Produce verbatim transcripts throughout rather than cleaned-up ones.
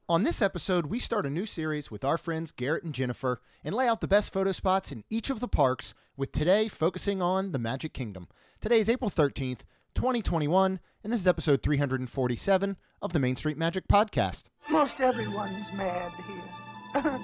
On this episode, we start a new series with our friends Garrett and Jennifer and lay out the best photo spots in each of the parks, with today focusing on the Magic Kingdom. Today is April thirteenth, twenty twenty-one, and this is episode three hundred forty-seven of the Main Street Magic Podcast. Most everyone's mad here.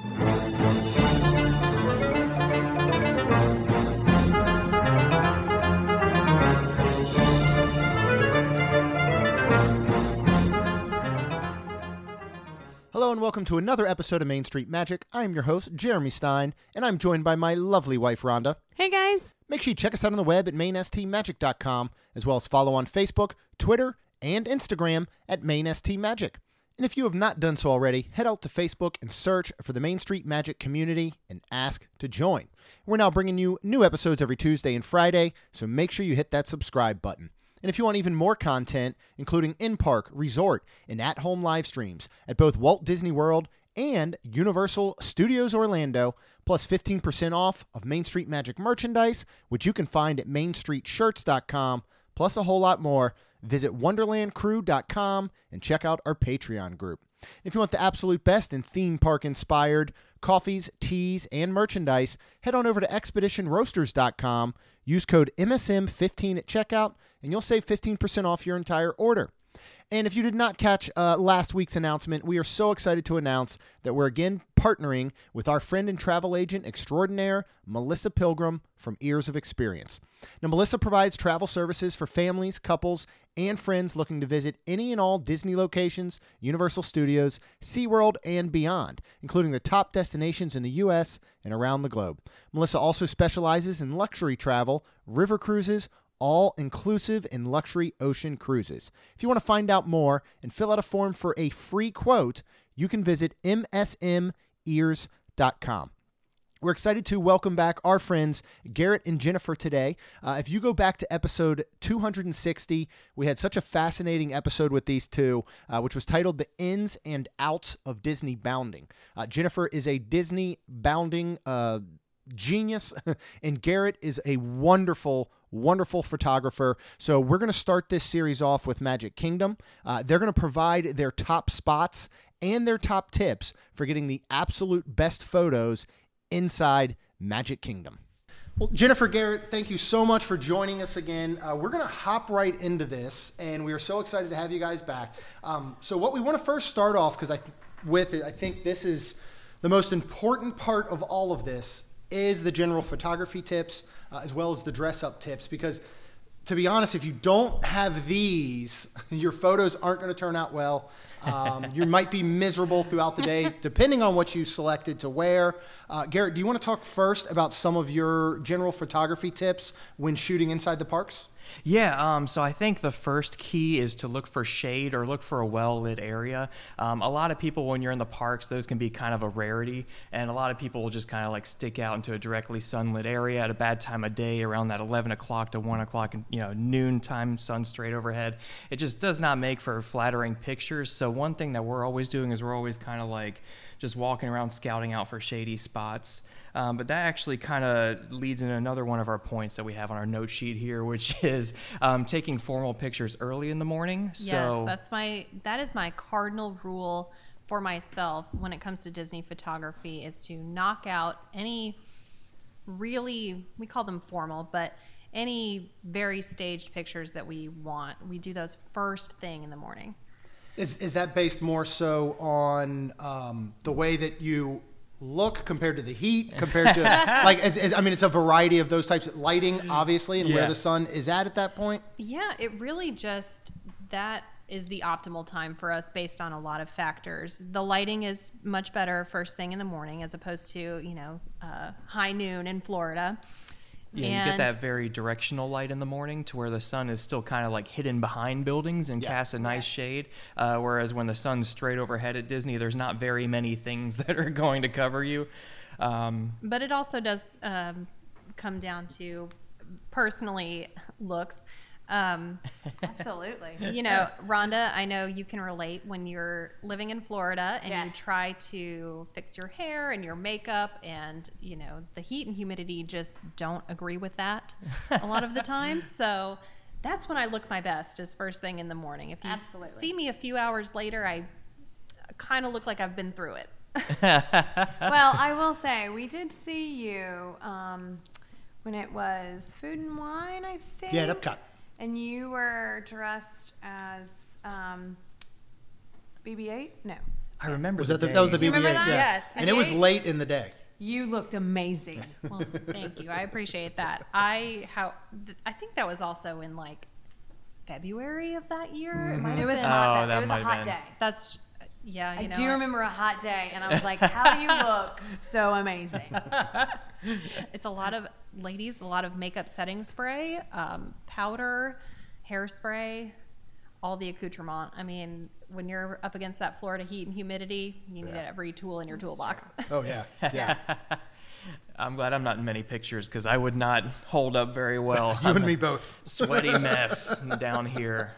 Hello and welcome to another episode of Main Street Magic. I'm your host, Jeremy Stein, and I'm joined by my lovely wife, Rhonda. Hey, guys. Make sure you check us out on the web at main s t magic dot com, as well as follow on Facebook, Twitter, and Instagram at main s t magic. And if you have not done so already, head out to Facebook and search for the Main Street Magic community and ask to join. We're now bringing you new episodes every Tuesday and Friday, so make sure you hit that subscribe button. And if you want even more content, including in-park, resort, and at-home live streams at both Walt Disney World and Universal Studios Orlando, plus fifteen percent off of Main Street Magic merchandise, which you can find at main street shirts dot com, plus a whole lot more, visit wonderland crew dot com and check out our Patreon group. If you want the absolute best in theme park inspired coffees, teas, and merchandise, head on over to expedition roasters dot com, use code M S M fifteen at checkout, and you'll save fifteen percent off your entire order. And if you did not catch uh, last week's announcement, we are so excited to announce that we're again partnering with our friend and travel agent extraordinaire, Melissa Pilgrim from Ears of Experience. Now, Melissa provides travel services for families, couples, and friends looking to visit any and all Disney locations, Universal Studios, SeaWorld, and beyond, including the top destinations in the U S and around the globe. Melissa also specializes in luxury travel, river cruises, all-inclusive and luxury ocean cruises. If you want to find out more and fill out a form for a free quote, you can visit m s m ears dot com. We're excited to welcome back our friends Garrett and Jennifer today. Uh, if you go back to episode two hundred sixty, we had such a fascinating episode with these two, uh, which was titled The Ins and Outs of Disney Bounding. Uh, Jennifer is a Disney bounding uh, genius, and Garrett is a wonderful wonderful photographer. So we're going to start this series off with Magic Kingdom. Uh, they're going to provide their top spots and their top tips for getting the absolute best photos inside Magic Kingdom. Well, Jennifer, Garrett, thank you so much for joining us again. Uh, we're going to hop right into this, and we are so excited to have you guys back. Um, so what we want to first start off because I th- with it, I think this is the most important part of all of this is the general photography tips, uh, as well as the dress-up tips, because to be honest, if you don't have these, your photos aren't going to turn out well. Um, you might be miserable throughout the day, depending on what you selected to wear. Uh, Garrett, do you want to talk first about some of your general photography tips when shooting inside the parks? Yeah, um, so I think the first key is to look for shade or look for a well-lit area. Um, a lot of people, when you're in the parks, those can be kind of a rarity, and a lot of people will just kind of like stick out into a directly sunlit area at a bad time of day around that eleven o'clock to one o'clock, you know, noon time, sun straight overhead. It just does not make for flattering pictures. So one thing that we're always doing is we're always kind of like just walking around scouting out for shady spots. Um, but that actually kind of leads into another one of our points that we have on our note sheet here, which is um, taking formal pictures early in the morning. So yes, that's my that is my cardinal rule for myself when it comes to Disney photography, is to knock out any really, we call them formal, but any very staged pictures that we want. We do those first thing in the morning. Is is that based more so on um, the way that you look compared to the heat, compared to like it's, it's, I mean it's a variety of those types of lighting, obviously, and yeah. where the sun is at at that point? Yeah, it really just, that is the optimal time for us based on a lot of factors. The lighting is much better first thing in the morning as opposed to, you know, uh, high noon in Florida. Yeah, and you get that very directional light in the morning to where the sun is still kind of like hidden behind buildings and yeah. casts a nice shade. Uh, whereas when the sun's straight overhead at Disney, there's not very many things that are going to cover you. Um, but it also does um, come down to, personally, looks. Um, Absolutely. You know, Rhonda, I know you can relate when you're living in Florida and yes. you try to fix your hair and your makeup, and, you know, the heat and humidity just don't agree with that a lot of the time. So that's when I look my best, is first thing in the morning. If you Absolutely. see me a few hours later, I kind of look like I've been through it. Well, I will say we did see you um, when it was Food and Wine, I think. Yeah, at Epcot. And you were dressed as um, B B eight? No. I remember Was that the, day. that was the Do you B B eight? remember that? Yeah. Yes. And it was late in the day. You looked amazing. Well, thank you. I appreciate that. I how th- I think that was also in like February of that year. It might It have was been. hot. Oh, that, that it was a might have hot been. day. That's yeah. You I know do what? remember a hot day, and I was like, "How do you look so amazing?" It's a lot of ladies, a lot of makeup setting spray, um, powder, hairspray, all the accoutrement. I mean, when you're up against that Florida heat and humidity, you need every tool in your toolbox. Oh, yeah. Yeah. I'm glad I'm not in many pictures because I would not hold up very well. You I'm and a me both. Sweaty mess down here.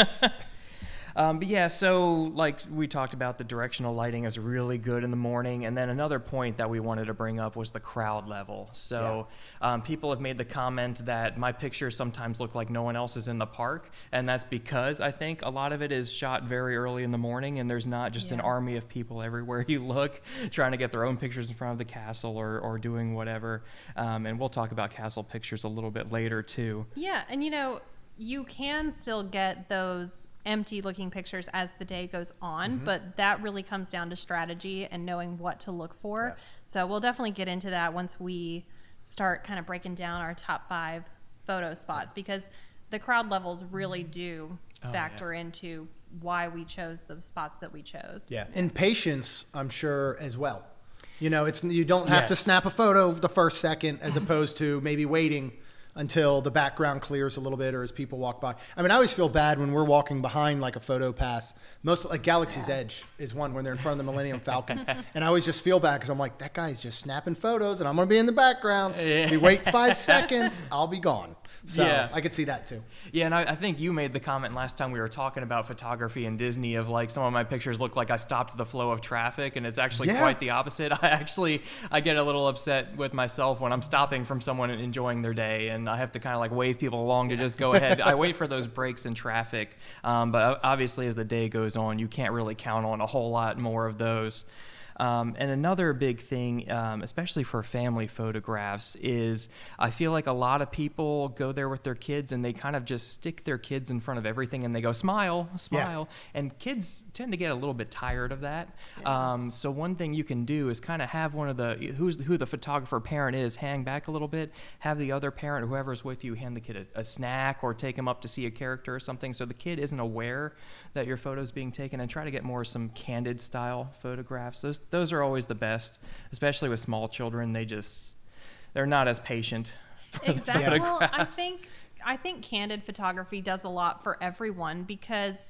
Um, but yeah, so like we talked about, the directional lighting is really good in the morning. And then another point that we wanted to bring up was the crowd level. So um, people have made the comment that my pictures sometimes look like no one else is in the park. And that's because I think a lot of it is shot very early in the morning and there's not just an Yeah. army of people everywhere you look trying to get their own pictures in front of the castle or, or doing whatever. Um, and we'll talk about castle pictures a little bit later too. Yeah, and you know, you can still get those empty looking pictures as the day goes on, Mm-hmm. but that really comes down to strategy and knowing what to look for. Yeah. So we'll definitely get into that once we start kind of breaking down our top five photo spots, because the crowd levels really do Oh, factor into why we chose the spots that we chose. Yeah. And patience, I'm sure, as well. You know, it's you don't have to Yes. snap a photo the first second as opposed to maybe waiting until the background clears a little bit or as people walk by. I mean, I always feel bad when we're walking behind like a photo pass. Most like Galaxy's Edge is one when they're in front of the Millennium Falcon. And I always just feel bad because I'm like, that guy's just snapping photos and I'm going to be in the background. Yeah. We wait five seconds, I'll be gone. So Yeah. I could see that too. Yeah, and I, I think you made the comment last time we were talking about photography in Disney of like some of my pictures look like I stopped the flow of traffic, and it's actually Yeah. quite the opposite. I actually I get a little upset with myself when I'm stopping from someone and enjoying their day, and I have to kind of like wave people along to just go ahead. I wait for those breaks in traffic, um, but obviously as the day goes on, you can't really count on a whole lot more of those. Um, and another big thing, um, especially for family photographs, is I feel like a lot of people go there with their kids and they kind of just stick their kids in front of everything and they go, smile, smile. And kids tend to get a little bit tired of that. Um, so one thing you can do is kind of have one of the, who's, who the photographer parent is, hang back a little bit, have the other parent, whoever's with you, hand the kid a, a snack or take him up to see a character or something so the kid isn't aware that your photo's being taken, and try to get more some candid style photographs. Those those are always the best, especially with small children. They just they're not as patient for the Exactly. Well, I photographs. think I think candid photography does a lot for everyone, because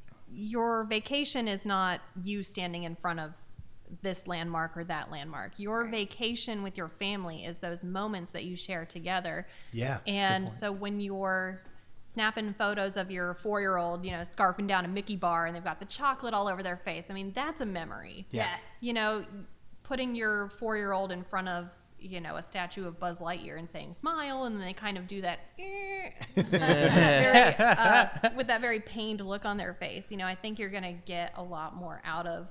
your vacation is not you standing in front of this landmark or that landmark. Your vacation with your family is those moments that you share together. Yeah. that's a good And point. so when you're snapping photos of your four-year-old, you know, scarfing down a Mickey bar and they've got the chocolate all over their face, I mean, that's a memory. Yeah. Yes. You know, putting your four-year-old in front of, you know, a statue of Buzz Lightyear and saying smile, and then they kind of do that, eh, that very, uh, with that very pained look on their face. You know, I think you're going to get a lot more out of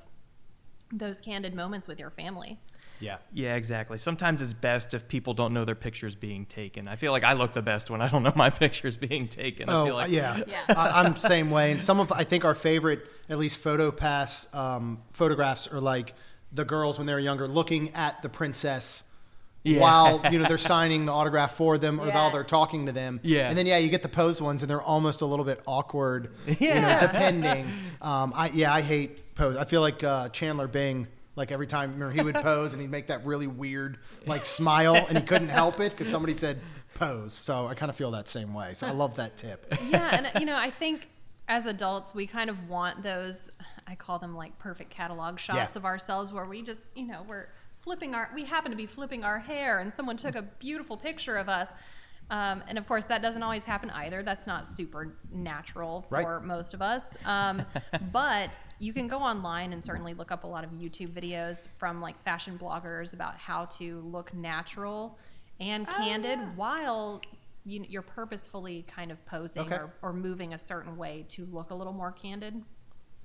those candid moments with your family. Yeah. Yeah, exactly. Sometimes it's best if people don't know their picture's being taken. I feel like I look the best when I don't know my picture's being taken. I Oh, feel like, yeah. Yeah. I, I'm the same way. And some of, I think our favorite, at least photo pass um, photographs are like the girls when they were younger looking at the princess Yeah. while, you know, they're signing the autograph for them or while Yes. they're talking to them. Yeah. And then, yeah, you get the posed ones and they're almost a little bit awkward, you know, Yeah. depending. Um, I, yeah, I hate pose. I feel like uh, Chandler Bing, like every time remember, he would pose and he'd make that really weird, like smile, and he couldn't help it because somebody said pose. So I kind of feel that same way. So I love that tip. Yeah, and you know, I think as adults we kind of want those, I call them like perfect catalog shots Yeah. of ourselves where we just, you know, we're flipping our we happen to be flipping our hair and someone took a beautiful picture of us. Um, and of course that doesn't always happen either. That's not super natural for Right. most of us. Um, but you can go online and certainly look up a lot of YouTube videos from like fashion bloggers about how to look natural and candid while you, you're purposefully kind of posing Okay. or, or moving a certain way to look a little more candid.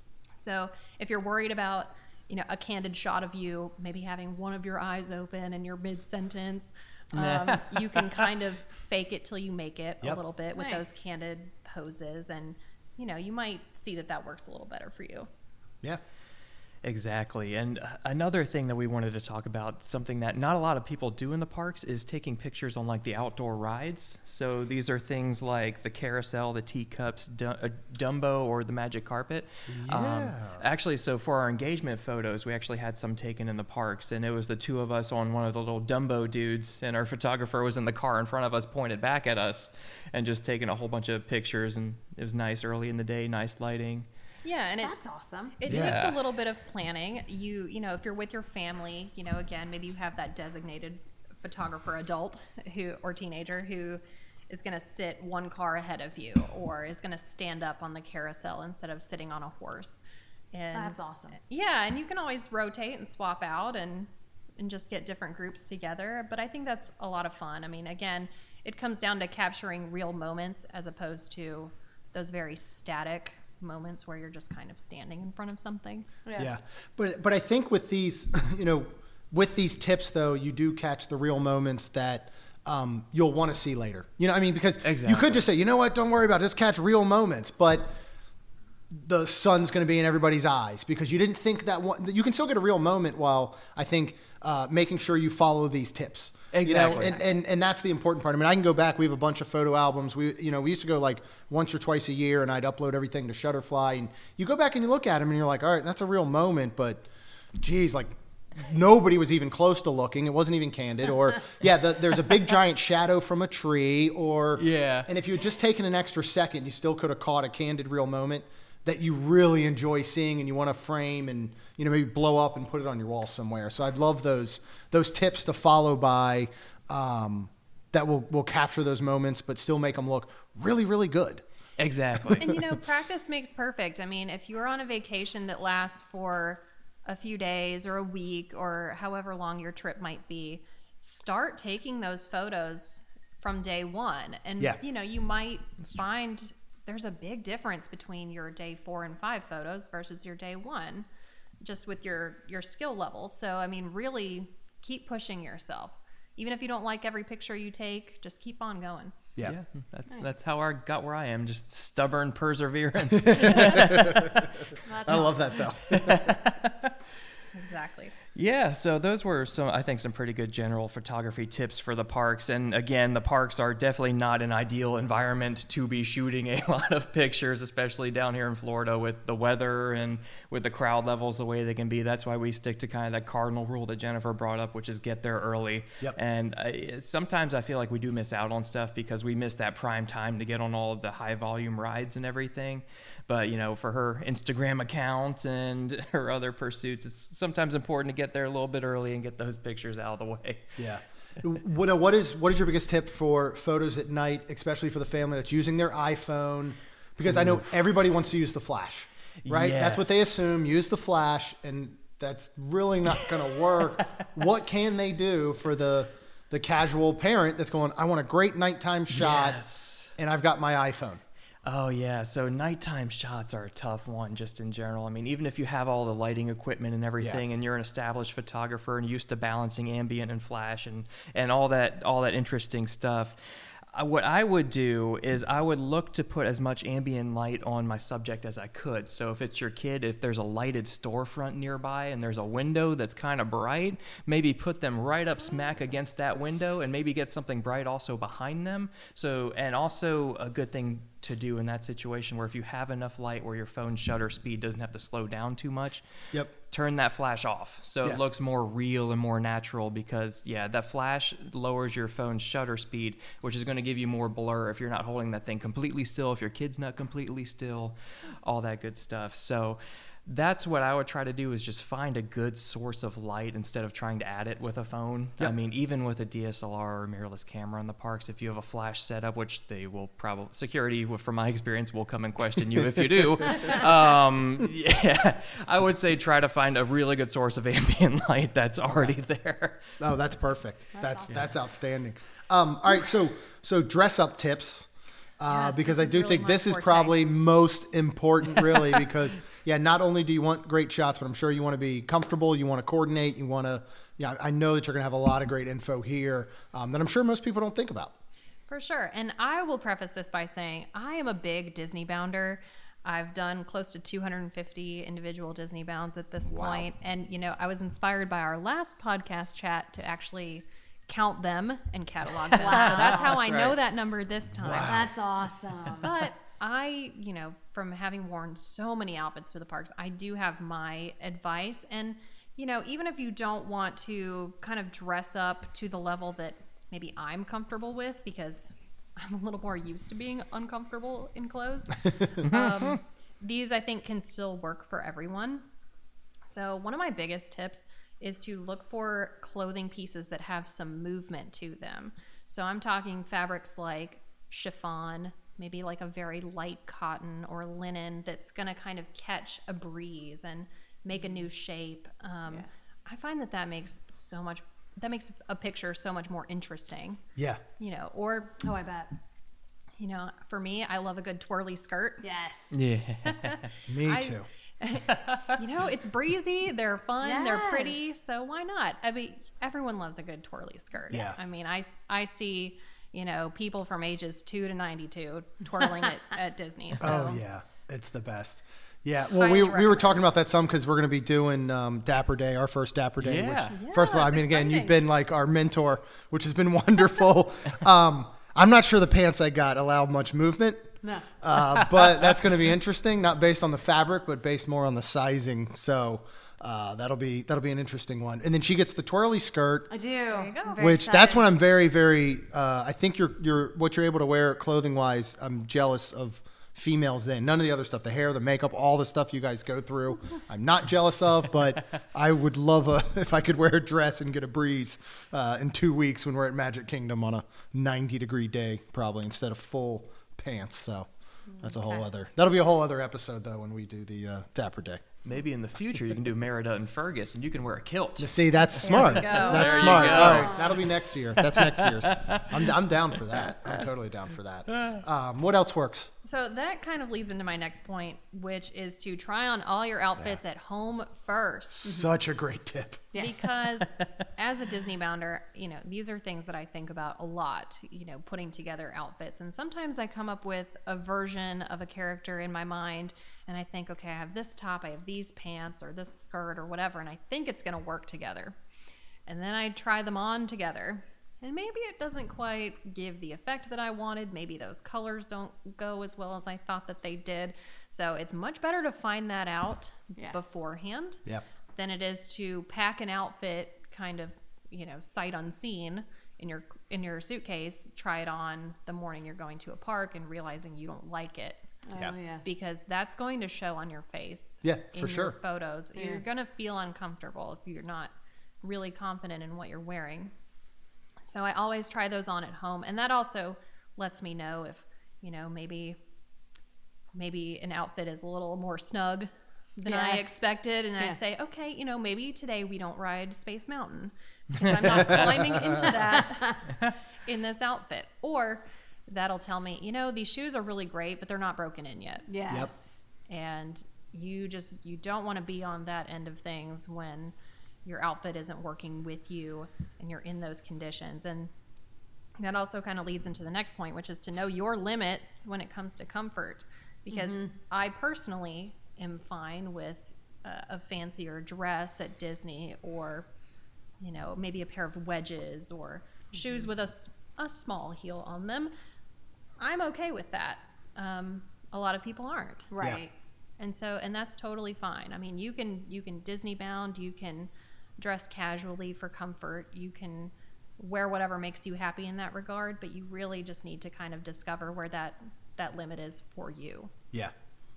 So if you're worried about, you know, a candid shot of you, maybe having one of your eyes open and you're mid-sentence, um, you can kind of fake it till you make it Yep. a little bit with Nice. those candid poses. And, you know, you might see that that works a little better for you. Yeah. Exactly. And uh, another thing that we wanted to talk about, something that not a lot of people do in the parks, is taking pictures on like the outdoor rides. So these are things like the carousel, the teacups, du- uh, Dumbo, or the magic carpet. Yeah. Actually, so for our engagement photos, we actually had some taken in the parks, and it was the two of us on one of the little Dumbo dudes, and our photographer was in the car in front of us, pointed back at us, and just taking a whole bunch of pictures. And it was nice early in the day, nice lighting. Yeah, and it, That's awesome. It Yeah. takes a little bit of planning. You, you know, if you're with your family, you know, again, maybe you have that designated photographer adult who or teenager who is going to sit one car ahead of you or is going to stand up on the carousel instead of sitting on a horse. And That's awesome. yeah, and you can always rotate and swap out and and just get different groups together. But I think that's a lot of fun. I mean, again, it comes down to capturing real moments as opposed to those very static moments where you're just kind of standing in front of something. Yeah. Yeah. But but I think with these, you know, with these tips though, you do catch the real moments that um, you'll want to see later. You know, I mean, because you Exactly. could just say, you know what, don't worry about it, just catch real moments, but the sun's going to be in everybody's eyes because you didn't think that one. You can still get a real moment while I think uh, making sure you follow these tips. Exactly. You know, and, and and that's the important part. I mean, I can go back. We have a bunch of photo albums. We you know we used to go like once or twice a year, and I'd upload everything to Shutterfly. And you go back and you look at them, and you're like, all right, that's a real moment, but geez, like nobody was even close to looking. It wasn't even candid. Or yeah, the, there's a big giant shadow from a tree. Or Yeah. And if you had just taken an extra second, you still could have caught a candid real moment that you really enjoy seeing and you want to frame and, you know, maybe blow up and put it on your wall somewhere. So I'd love those those tips to follow by um, that will, will capture those moments but still make them look really, really good. Exactly. And you know, practice makes perfect. I mean, if you're on a vacation that lasts for a few days or a week or however long your trip might be, start taking those photos from day one. And, Yeah. you know, you might find there's a big difference between your day four and five photos versus your day one, just with your, your skill level. So, I mean, really keep pushing yourself. Even if you don't like every picture you take, just keep on going. Yeah. Yeah, that's that's how I got where I am. Just stubborn perseverance. That's I love that though. Exactly. Yeah, so those were some, I think, some pretty good general photography tips for the parks. And again, the parks are definitely not an ideal environment to be shooting a lot of pictures, especially down here in Florida with the weather and with the crowd levels the way they can be. That's why we stick to kind of that cardinal rule that Jennifer brought up, which is get there early. Yep. And I, sometimes I feel like we do miss out on stuff because we miss that prime time to get on all of the high volume rides and everything. But, you know, for her Instagram account and her other pursuits, it's sometimes important to get there a little bit early and get those pictures out of the way. Yeah. What, what is what is your biggest tip for photos at night, especially for the family that's using their iPhone? Because I know everybody wants to use the flash, right? That's what they Yes. assume. Use the flash, and that's really not going to work. What can they do for the the casual parent that's going, I want a great nighttime shot, Yes. and I've got my iPhone? Oh, yeah. So nighttime shots are a tough one just in general. I mean, even if you have all the lighting equipment and everything, Yeah. and you're an established photographer and used to balancing ambient and flash and, and all that all that interesting stuff, uh, what I would do is I would look to put as much ambient light on my subject as I could. So if it's your kid, if there's a lighted storefront nearby and there's a window that's kind of bright, maybe put them right up smack against that window and maybe get something bright also behind them. So, and also a good thing to do in that situation where if you have enough light where your phone shutter speed doesn't have to slow down too much, Yep. turn that flash off so Yeah. it looks more real and more natural, because yeah, that flash lowers your phone's shutter speed, which is going to give you more blur if you're not holding that thing completely still, if your kid's not completely still, all that good stuff. So that's what I would try to do, is just find a good source of light instead of trying to add it with a phone. Yep. I mean, even with a D S L R or mirrorless camera in the parks, if you have a flash setup, which they will probably, security, from my experience, will come and question you if you do. Um, yeah, I would say try to find a really good source of ambient light that's already there. Oh, that's perfect. That's awesome. that's outstanding. Um, all right, so so dress up tips. Uh, Yes, because this I is do really think my this is forte. probably most important, really, because yeah, not only do you want great shots, but I'm sure you want to be comfortable. You want to coordinate. You want to, yeah, I know that you're going to have a lot of great info here um, that I'm sure most people don't think about. For sure. And I will preface this by saying I am a big Disney bounder. I've done close to two hundred fifty individual Disney bounds at this Wow. point. And, you know, I was inspired by our last podcast chat to actually count them and catalog them. Wow. So that's how That's I know right. that number this time. That's awesome. But I, you know, from having worn so many outfits to the parks, I do have my advice. And, you know, even if you don't want to kind of dress up to the level that maybe I'm comfortable with, because I'm a little more used to being uncomfortable in clothes, um, these I think can still work for everyone. So one of my biggest tips is to look for clothing pieces that have some movement to them. So I'm talking fabrics like chiffon, maybe like a very light cotton or linen that's going to kind of catch a breeze and make a new shape. Um, Yes. I find that that makes so much, that makes a picture so much more interesting, Yeah. you know, or, Oh, I bet. you know, for me, I love a good twirly skirt. Yes. Yeah. Me I- too. You know, it's breezy, they're fun, they're pretty, Yes. so why not? I mean, everyone loves a good twirly skirt. Yes. I mean, I, I see, you know, people from ages two to ninety-two twirling it at Disney. So. Oh yeah, it's the best. Yeah, well, Highly we we were recommend. talking about that some because we're going to be doing um, Dapper Day, our first Dapper Day. Yeah. Which, Yeah, first of all, I it's mean, again, you've exciting. been like our mentor, which has been wonderful. um, I'm not sure the pants I got allow much movement, No. uh, but that's going to be interesting. Not based on the fabric, but based more on the sizing. So uh, that'll be that'll be an interesting one. And then she gets the twirly skirt. I do. There you go. I'm very Which that's excited. when I'm very, very. Uh, I think you're you're what you're able to wear clothing wise. I'm jealous of females. Then none of the other stuff, the hair, the makeup, all the stuff you guys go through. I'm not jealous of, but I would love a if I could wear a dress and get a breeze uh, in two weeks when we're at Magic Kingdom on a ninety degree day, probably instead of full pants. So that's a whole other. That'll be a whole other episode though when we do the uh, Dapper Day. Maybe in the future you can do Merida and Fergus, and you can wear a kilt. You see, that's smart. go. That's There you smart. go. All right, that'll be next year. That's next year's. I'm, I'm down for that. I'm totally down for that. Um, what else works? So that kind of leads into my next point, which is to try on all your outfits at home first. Such a great tip. Yes. Because as a Disney bounder, you know, these are things that I think about a lot, you know, putting together outfits. And sometimes I come up with a version of a character in my mind and I think, okay, I have this top, I have these pants or this skirt or whatever, and I think it's going to work together. And then I try them on together. And maybe it doesn't quite give the effect that I wanted. Maybe those colors don't go as well as I thought that they did. So it's much better to find that out Yeah. beforehand Yep. than it is to pack an outfit kind of, you know, sight unseen in your in your suitcase, try it on the morning you're going to a park and realizing you don't like it. Oh, Yeah. yeah. Because that's going to show on your face. Yeah, in for your sure. photos. Yeah. You're going to feel uncomfortable if you're not really confident in what you're wearing. So I always try those on at home, and that also lets me know if, you know, maybe maybe an outfit is a little more snug than I Yes. expected, and I Yeah. say, okay, you know, maybe today we don't ride Space Mountain because I'm not climbing into that in this outfit. Or that'll tell me, you know, these shoes are really great, but they're not broken in yet. Yes. And you just you don't want to be on that end of things when your outfit isn't working with you and you're in those conditions. And that also kind of leads into the next point, which is to know your limits when it comes to comfort, because I personally am fine with a, a fancier dress at Disney, or, you know, maybe a pair of wedges or shoes with a, s- a small heel on them. I'm okay with that. Um, a lot of people aren't. Right. And so, and that's totally fine. I mean, you can, you can Disney bound, you can dress casually for comfort, you can wear whatever makes you happy in that regard, but you really just need to kind of discover where that, that limit is for you. Yeah.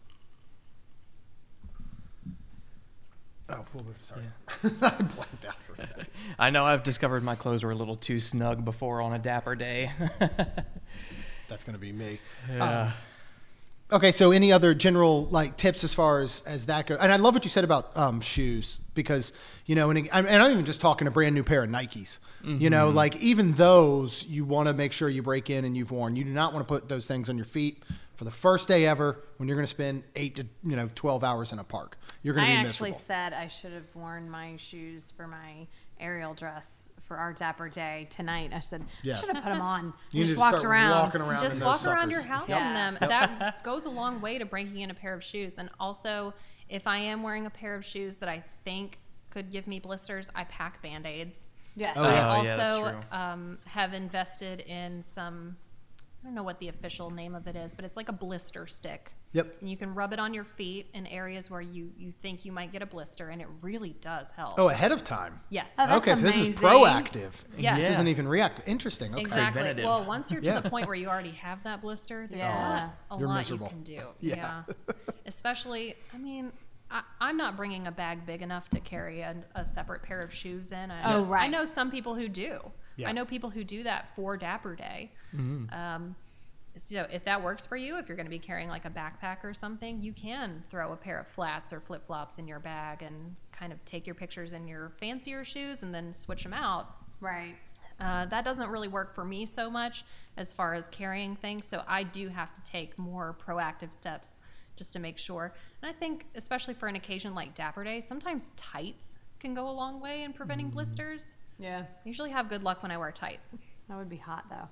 Oh, well, sorry. I blanked out for a second. I know I've discovered my clothes were a little too snug before on a Dapper Day. That's going to be me. Yeah. Okay, so any other general like tips as far as, as that goes? And I love what you said about um, shoes, because, you know, and, and I'm even just talking a brand new pair of Nikes. You know, like even those you want to make sure you break in and you've worn. You do not want to put those things on your feet for the first day ever when you're going to spend eight to you know twelve hours in a park. You're going I to be actually miserable. said I should have worn my shoes for my aerial dress for our Dapper Day tonight. I said Yeah. I should have put them on. You need just to walked start around. walking around in Just those walk around suckers. your house Yeah. in them. That goes a long way to breaking in a pair of shoes. And also, if I am wearing a pair of shoes that I think could give me blisters, I pack Band-Aids. Yes. Oh, I yeah. Oh, yeah, that's also true. um, have invested in some, I don't know what the official name of it is, but it's like a blister stick. Yep. And you can rub it on your feet in areas where you, you think you might get a blister, and it really does help. Oh, ahead of time. yes. Oh, that's okay, so this is amazing. proactive. Yes. This Yeah. isn't even reactive. Interesting. Okay. Exactly. Preventative. Well, once you're to Yeah. the point where you already have that blister, there's Yeah. a lot, a You're lot miserable. you can do. Yeah. Especially, I mean, I, I'm not bringing a bag big enough to carry a, a separate pair of shoes in. I Oh, know, right. I know some people who do. Yeah. I know people who do that for Dapper Day. Um, so if that works for you, if you're going to be carrying like a backpack or something, you can throw a pair of flats or flip flops in your bag and kind of take your pictures in your fancier shoes and then switch them out. Right. Uh, that doesn't really work for me so much as far as carrying things, so I do have to take more proactive steps just to make sure. And I think, especially for an occasion like Dapper Day, sometimes tights can go a long way in preventing blisters. Yeah. I usually have good luck when I wear tights. That would be hot though.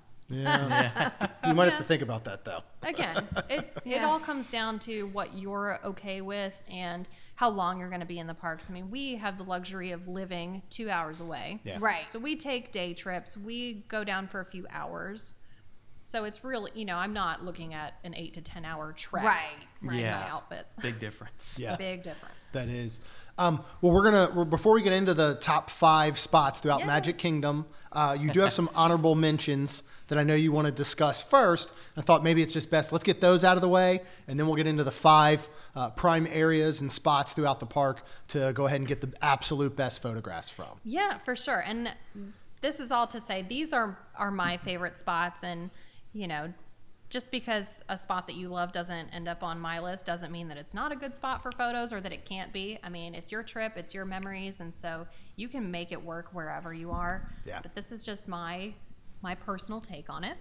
Yeah. You might have to Yeah. think about that though. Again, it, it Yeah. all comes down to what you're okay with and how long you're going to be in the parks. I mean, we have the luxury of living two hours away. Yeah. Right. So we take day trips. We go down for a few hours. So it's really, you know, I'm not looking at an eight to ten hour trek. Right, in Yeah. my outfits. Big difference. Yeah. Big difference. That is. Um, well, we're gonna we're, before we get into the top five spots throughout Yeah. Magic Kingdom, uh, you do have some honorable mentions that I know you want to discuss first. I thought maybe it's just best let's get those out of the way, and then we'll get into the five uh, prime areas and spots throughout the park to go ahead and get the absolute best photographs from. Yeah, for sure. And this is all to say these are are my favorite spots, and you know, just because a spot that you love doesn't end up on my list doesn't mean that it's not a good spot for photos or that it can't be. I mean, it's your trip, it's your memories, and so you can make it work wherever you are. Yeah. But this is just my my personal take on it.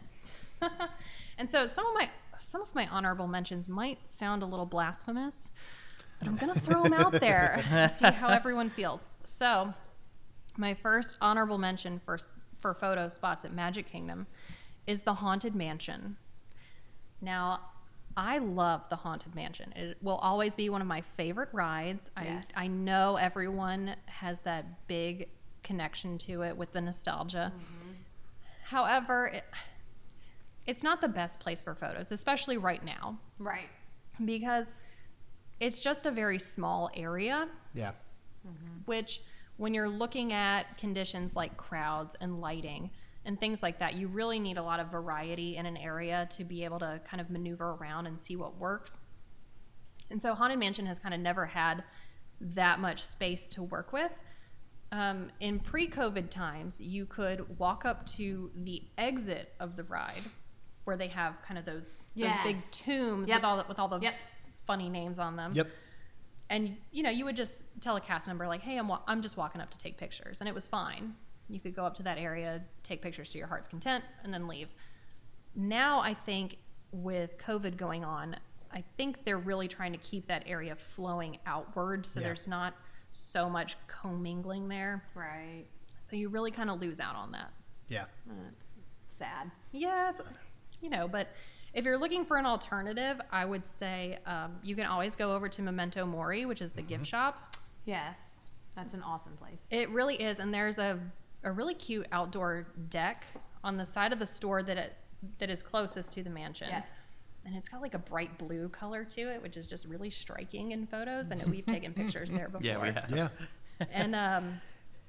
And so some of my some of my honorable mentions might sound a little blasphemous, but I'm going to throw them out there and see how everyone feels. So, my first honorable mention for for photo spots at Magic Kingdom is the Haunted Mansion. Now, I love the Haunted Mansion. It will always be one of my favorite rides. Yes. I I know everyone has that big connection to it with the nostalgia. However, it, it's not the best place for photos, especially right now, Right. because it's just a very small area, Yeah. which when you're looking at conditions like crowds and lighting and things like that, you really need a lot of variety in an area to be able to kind of maneuver around and see what works. And so Haunted Mansion has kind of never had that much space to work with. Um, in pre-COVID times, you could walk up to the exit of the ride where they have kind of those those big Yes. tombs Yep. with all the, with all the Yep. funny names on them. Yep. And you know, you would just tell a cast member like, "Hey, I'm wa- I'm just walking up to take pictures," and it was fine. You could go up to that area, take pictures to your heart's content, and then leave. Now, I think with COVID going on, I think they're really trying to keep that area flowing outward, so Yeah. there's not so much commingling there. Right. So you really kind of lose out on that. Yeah. That's sad. Yeah, it's, you know, but if you're looking for an alternative, I would say um, you can always go over to Memento Mori, which is the gift shop. Yes. That's an awesome place. It really is, and there's a, a really cute outdoor deck on the side of the store that it, that is closest to the mansion. Yes. And it's got like a bright blue color to it, which is just really striking in photos. And we've taken pictures there before. Yeah, we have. Yeah. And um,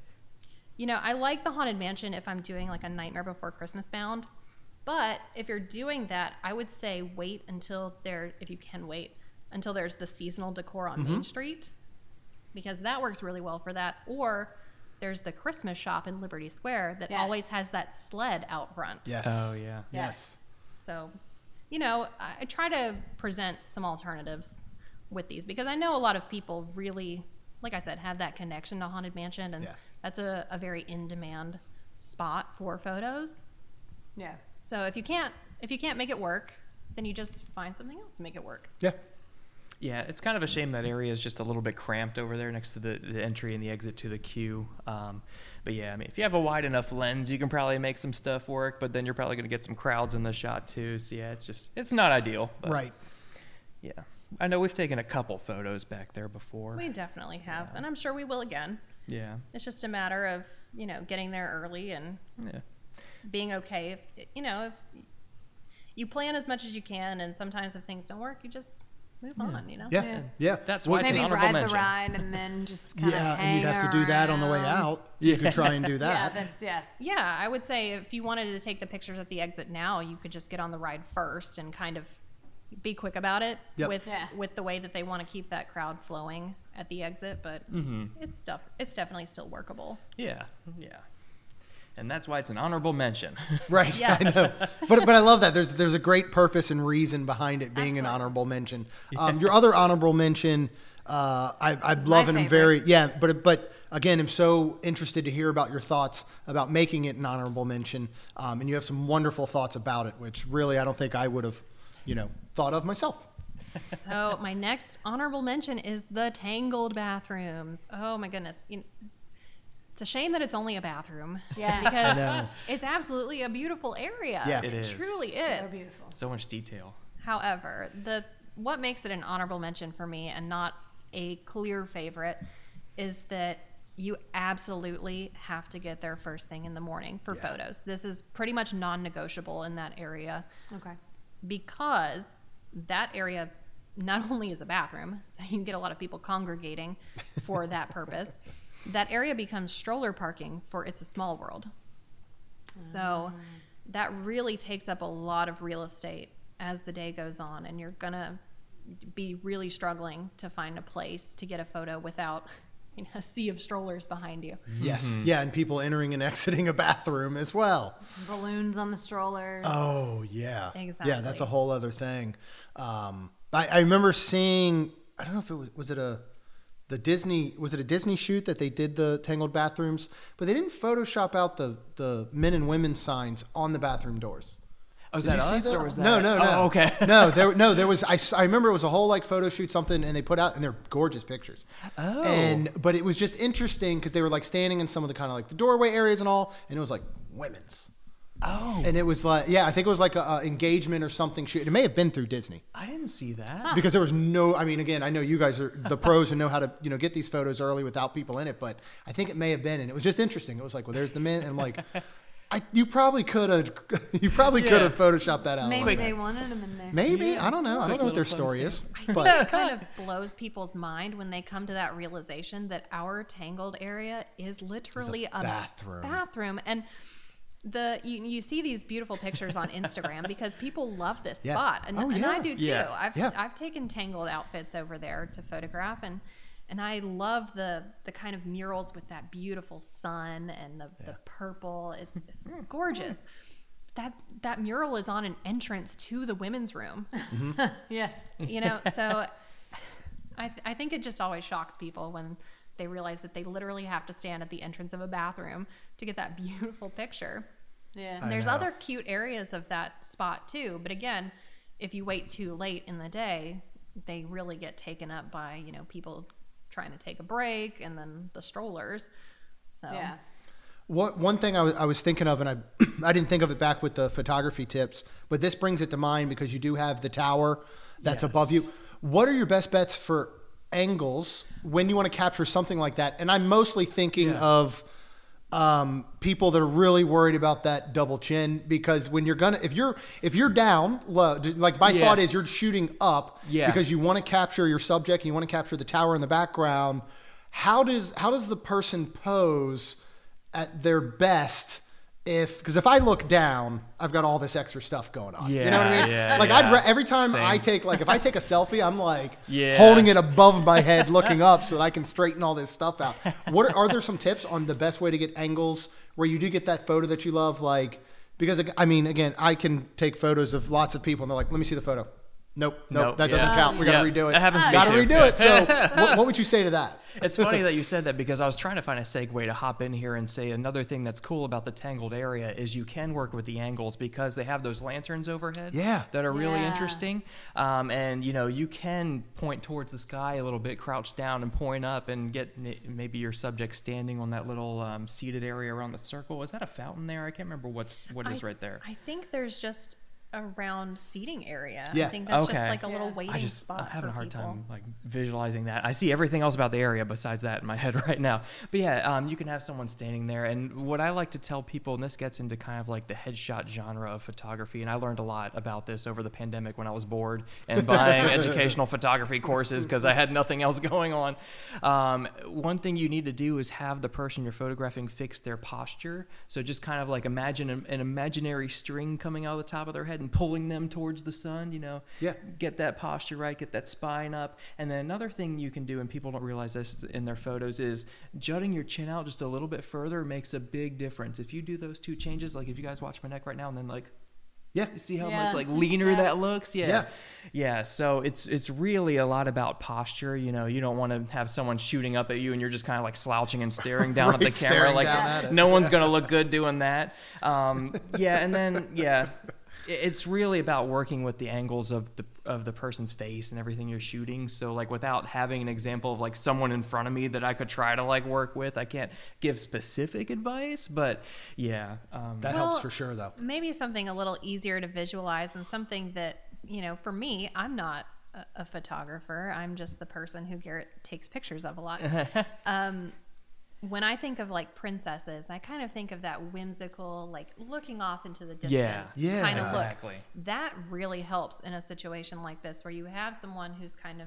you know, I like the Haunted Mansion if I'm doing like a Nightmare Before Christmas bound. But if you're doing that, I would say wait until there, if you can wait, until there's the seasonal decor on Main Street, because that works really well for that. Or there's the Christmas shop in Liberty Square that Yes. always has that sled out front. Yes. Oh, yeah. Yes. So, you know, I I try to present some alternatives with these because I know a lot of people really, like I said, have that connection to Haunted Mansion, and Yeah. that's a, a very in-demand spot for photos. Yeah. So if you can't if you can't make it work, then you just find something else to make it work. Yeah. Yeah, it's kind of a shame that area is just a little bit cramped over there next to the, the entry and the exit to the queue. Um, but yeah, I mean, if you have a wide enough lens, you can probably make some stuff work, but then you're probably going to get some crowds in the shot too. So yeah, it's just, it's not ideal. But Right. yeah. I know we've taken a couple photos back there before. We definitely have, and I'm sure we will again. Yeah. It's just a matter of, you know, getting there early and Yeah. being okay. If, you know, if you plan as much as you can, and sometimes if things don't work, you just move on, you know? Yeah. Yeah. Yeah. That's why it's an Maybe honorable ride mention. the ride and then just kind of Yeah, hang and you'd have to do that on the way around. out. You could try and do Yeah, that. that's yeah. Yeah, I would say if you wanted to take the pictures at the exit now, you could just get on the ride first and kind of be quick about it Yep. with Yeah. with the way that they want to keep that crowd flowing at the exit. But Mm-hmm. it's stuff. It's definitely still workable. Yeah. Yeah. And that's why it's an honorable mention. Right. Yes. I know. But but I love that. There's there's a great purpose and reason behind it being an Absolutely. honorable mention. Um, your other honorable mention, uh, I I love my and I'm favorite. very yeah. But but again, I'm so interested to hear about your thoughts about making it an honorable mention. Um, and you have some wonderful thoughts about it, which really I don't think I would have, you know, thought of myself. So my next honorable mention is the Tangled bathrooms. Oh my goodness. You know, it's a shame that it's only a bathroom. Yes. Because I know. it's absolutely a beautiful area. Yeah. It it is. truly So is. beautiful. So much detail. However, the what makes it an honorable mention for me and not a clear favorite is that you absolutely have to get there first thing in the morning for Yeah. photos. This is pretty much non-negotiable in that area Okay. because that area not only is a bathroom, so you can get a lot of people congregating for that purpose, that area becomes stroller parking for It's a Small World. So that really takes up a lot of real estate as the day goes on, and you're gonna be really struggling to find a place to get a photo without, you know, a sea of strollers behind you. Yes. Yeah. And people entering and exiting a bathroom as well. Balloons on the strollers. Oh yeah, Yeah, that's a Exactly. whole other thing. Um, I, I remember seeing. I don't know if it was was it a the Disney was it a Disney shoot that they did the Tangled bathrooms, but they didn't Photoshop out the the men and women signs on the bathroom doors. Oh, is Did that you see us that? or was that? No, no, no. Oh, okay. no, there no there was. I, s- I remember it was a whole like photo shoot something, and they put out and they're gorgeous pictures. Oh. And but it was just interesting because they were like standing in some of the kind of like the doorway areas and all, and it was like women's. Oh. And it was like, yeah, I think it was like a, a engagement or something. Shoot, it may have been through Disney I didn't see that. because there was no. I mean, again, I know you guys are the pros and know how to, you know, get these photos early without people in it. But I think it may have been, and it was just interesting. It was like, well, there's the men, and I'm like, I you probably could have, you probably could Yeah. have photoshopped that out. Maybe Quick. they wanted them in there. Maybe Yeah. I don't know. I Quick don't know what their little story close is, I think but it kind of blows people's mind when they come to that realization that our Tangled area is literally a, bathroom. bathroom. And the you, you see these beautiful pictures on Instagram because people love this Yeah. spot, and, Oh, and yeah. I do too. Yeah. I've Yeah. I've taken Tangled outfits over there to photograph, and and I love the the kind of murals with that beautiful sun and the, the purple. It's, it's gorgeous. That that mural is on an entrance to the women's room. Yes. You know, so I, I think it just always shocks people when they realize that they literally have to stand at the entrance of a bathroom to get that beautiful picture. Yeah. And there's know. other cute areas of that spot too, but again, if you wait too late in the day, they really get taken up by, you know, people trying to take a break and then the strollers. So Yeah. One, one thing I was, I was thinking of, and I, I didn't think of it back with the photography tips, but this brings it to mind because you do have the tower that's Yes. above you. What are your best bets for angles when you want to capture something like that? And I'm mostly thinking Yeah. of um, people that are really worried about that double chin, because when you're gonna, if you're if you're down low, like my Yeah. thought is you're shooting up Yeah. because you want to capture your subject, and you want to capture the tower in the background. How does how does the person pose at their best if, because if I look down, I've got all this extra stuff going on. You know what I Yeah, mean? yeah, like yeah. I'd re- every time I Same. take like if I take a selfie, I'm like Yeah. holding it above my head, looking up so that I can straighten all this stuff out. What are, are there some tips on the best way to get angles where you do get that photo that you love? Like, because I mean, again, I can take photos of lots of people and they're like, let me see the photo. Nope, nope, Nope, that yeah. doesn't count. We got to Yeah, redo it. that happens to me Got to too. redo it. So, what, what would you say to that? It's funny that you said that because I was trying to find a segue to hop in here and say another thing that's cool about the Tangled area is you can work with the angles because they have those lanterns overhead Yeah. that are really Yeah. interesting. Um, and, you know, you can point towards the sky a little bit, crouch down and point up and get n- maybe your subject standing on that little um, seated area around the circle. Is that a fountain there? I can't remember what's what is I- right there. I think there's just a round seating area. Yeah. I think that's Okay. just like a Yeah. little waiting I just spot I'm having a for hard people. time like visualizing that. I see everything else about the area besides that in my head right now. But yeah, um, you can have someone standing there. And what I like to tell people, and this gets into kind of like the headshot genre of photography, and I learned a lot about this over the pandemic when I was bored and buying educational photography courses because I had nothing else going on. Um, one thing you need to do is have the person you're photographing fix their posture. So just kind of like imagine an, an imaginary string coming out of the top of their head and pulling them towards the sun, you know. Yeah. Get that posture right, get that spine up. And then another thing you can do, and people don't realize this in their photos, is jutting your chin out just a little bit further makes a big difference. If you do those two changes, like if you guys watch my neck right now and then like, Yeah. you see how Yeah. much like leaner Yeah. that looks? Yeah. Yeah. Yeah. So it's it's really a lot about posture. You know, you don't want to have someone shooting up at you and you're just kind of like slouching and staring down at the Right, camera. staring Like down at it. no one's gonna look good doing that. Um, yeah, and then yeah. It's really about working with the angles of the of the person's face and everything you're shooting. So like without having an example of like someone in front of me that I could try to like work with, I can't give specific advice, but yeah. Um, That Well, helps for sure, though. Maybe something a little easier to visualize and something that, you know, for me, I'm not a, a photographer. I'm just the person who Garrett takes pictures of a lot. um, when I think of like princesses, I kind of think of that whimsical, like looking off into the distance Yeah. Yeah. kind of Exactly. look. That really helps in a situation like this where you have someone who's kind of,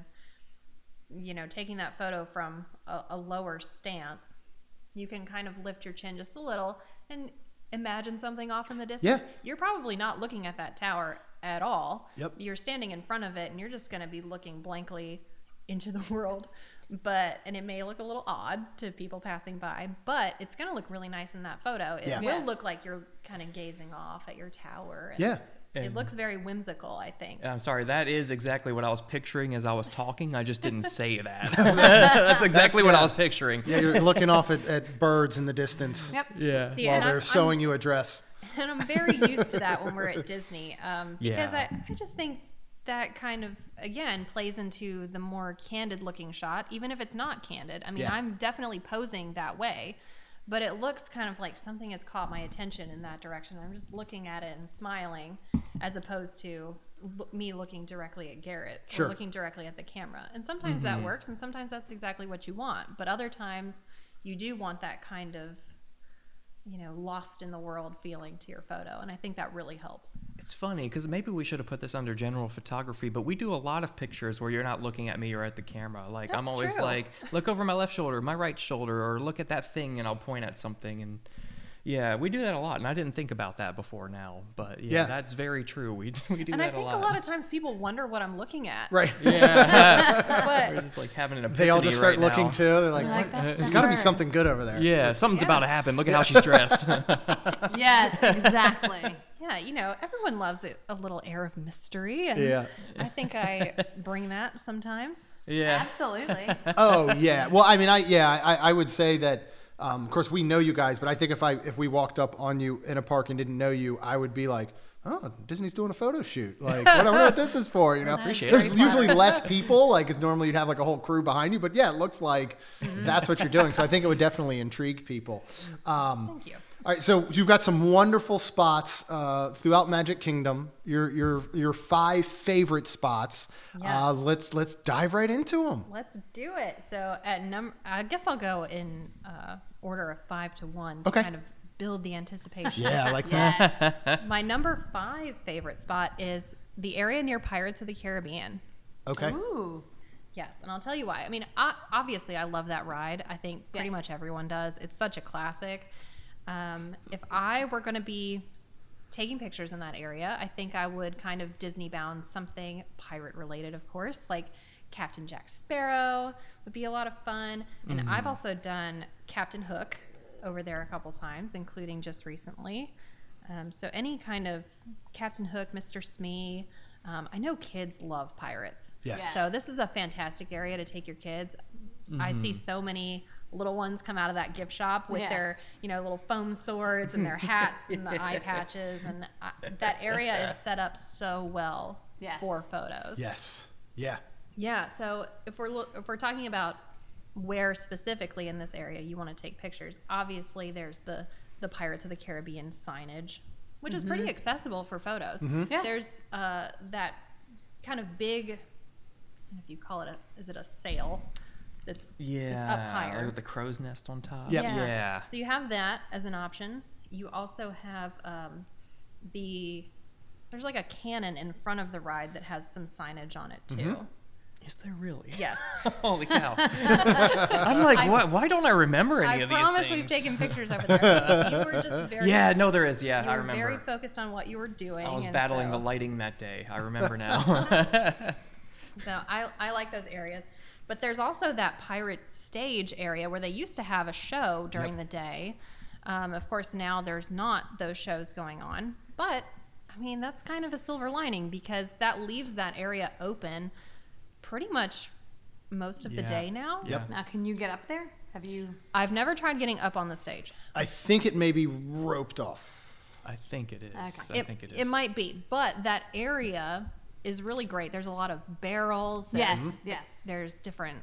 you know, taking that photo from a, a lower stance. You can kind of lift your chin just a little and imagine something off in the distance. Yeah. You're probably not looking at that tower at all. Yep. You're standing in front of it and you're just going to be looking blankly into the world. But, and it may look a little odd to people passing by, but it's going to look really nice in that photo. It Yeah. will Yeah. look like you're kind of gazing off at your tower. And Yeah. It And- looks very whimsical, I think. I'm sorry, that is exactly what I was picturing as I was talking. I just didn't say that. That's exactly what I was picturing. Yeah, you're looking off at, at birds in the distance Yep. Yeah. See, while and they're I'm- sewing you a dress. And I'm very used to that when we're at Disney um, because Yeah. I, I just think that kind of, again, plays into the more candid looking shot, even if it's not candid. I mean, Yeah. I'm definitely posing that way, but it looks kind of like something has caught my attention in that direction. I'm just looking at it and smiling as opposed to lo- me looking directly at Garrett Sure. or looking directly at the camera. And sometimes that works and sometimes that's exactly what you want. But other times you do want that kind of, you know, lost in the world feeling to your photo. And I think that really helps. It's funny because maybe we should have put this under general photography, but we do a lot of pictures where you're not looking at me or at the camera. Like I'm That's always true. like, look over my left shoulder, my right shoulder, or look at that thing, and I'll point at something. And yeah, we do that a lot, and I didn't think about that before now, but yeah, Yeah. that's very true. We we do And I that think a a lot. lot of times people wonder what I'm looking at. Right. Yeah, we're But just like having an They all epiphany just start right looking now. too. They're like, Like, what? that's There's a got to be bird. something good over there. Yeah, something's Yeah. about to happen. Look at how she's dressed. Yes, exactly. yeah, you know, everyone loves it, a little air of mystery. And Yeah. I think I bring that sometimes. Yeah. Absolutely. Oh yeah. Well, I mean, I yeah, I, I would say that. Um, of course, we know you guys, but I think if I if we walked up on you in a park and didn't know you, I would be like, oh, Disney's doing a photo shoot. Like, I don't know what this is for. You know, Appreciate there's it. usually less people, like, because normally you'd have like a whole crew behind you. But yeah, it looks like that's what you're doing. So I think it would definitely intrigue people. Um, Thank you. All right, so you've got some wonderful spots uh, throughout Magic Kingdom. Your your your five favorite spots. Yes. Uh, let's let's dive right into them. Let's do it. So at number, I guess I'll go in uh, order of five to one to Okay. kind of build the anticipation. Yeah, I like that. Yes. My number five favorite spot is the area near Pirates of the Caribbean. Okay. Ooh. Yes, and I'll tell you why. I mean, I, obviously, I love that ride. I think pretty Yes. much everyone does. It's such a classic. Um, if I were going to be taking pictures in that area, I think I would kind of Disney bound something pirate related, of course, like Captain Jack Sparrow would be a lot of fun. And Mm-hmm. I've also done Captain Hook over there a couple times, including just recently. Um, so any kind of Captain Hook, Mister Smee, Um, I know kids love pirates. Yes. Yes. So this is a fantastic area to take your kids. I see so many little ones come out of that gift shop with Yeah. their, you know, little foam swords and their hats and the eye patches. And I, that area is set up so well Yes. for photos. Yes. Yeah. Yeah. So if we're lo- if we're talking about where specifically in this area you want to take pictures, obviously there's the the Pirates of the Caribbean signage, which is pretty accessible for photos. Yeah. There's uh, that kind of big, I don't know if you call it a, is it a sail? That's Yeah, it's up higher. like with the crow's nest on top. Yep. Yeah. Yeah. So you have that as an option. You also have um, the there's like a cannon in front of the ride that has some signage on it too. Is there really? Yes. Holy cow! I'm like, I- what? Why don't I remember any I of these promise things? we've taken pictures over there. You were just very Yeah, no, there is. Yeah, you I were remember. very focused on what you were doing. I was and battling so, the lighting that day. I remember now. So I, I like those areas. But there's also that pirate stage area where they used to have a show during Yep. the day. Um, of course, now there's not those shows going on. But, I mean, that's kind of a silver lining because that leaves that area open pretty much most of the Yeah. day now. Yep. Now, can you get up there? Have you? I've never tried getting up on the stage. I think it may be roped off. I think it is. Okay. I think it is. It might be, but that area is really great. There's a lot of barrels. There's, Yes. Yeah. There's different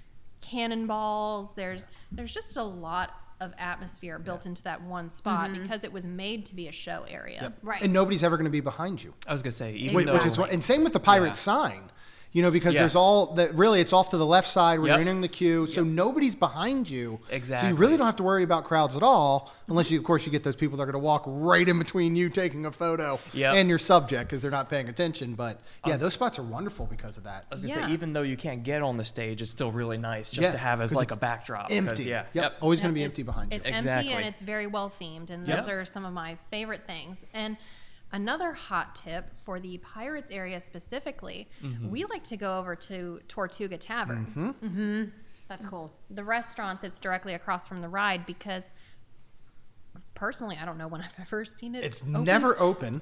cannonballs. There's there's just a lot of atmosphere built into that one spot because it was made to be a show area. Yep. Right. And nobody's ever going to be behind you. I was gonna say, even Wait, though which is what, and same with the pirate Yeah. sign, you know, because Yeah. there's all that really it's off to the left side where Yep. you're entering the queue, so nobody's behind you. So Exactly. you really don't have to worry about crowds at all, unless you, of course, you get those people that are going to walk right in between you taking a photo Yep. and your subject because they're not paying attention. But yeah, was- those spots are wonderful because of that. I was gonna Yeah. say, even though you can't get on the stage, it's still really nice just Yeah, to have as 'cause like a it's backdrop. 'cause, Empty. Yeah. Yep. Always going to be Yep, empty it's- behind you. It's empty Exactly. and it's very well themed, and Yep. those are some of my favorite things. And another hot tip for the Pirates area specifically, Mm-hmm. we like to go over to Tortuga Tavern, Mm-hmm. That's cool. the restaurant that's directly across from the ride, because personally, I don't know when I've ever seen it. It's open. never open.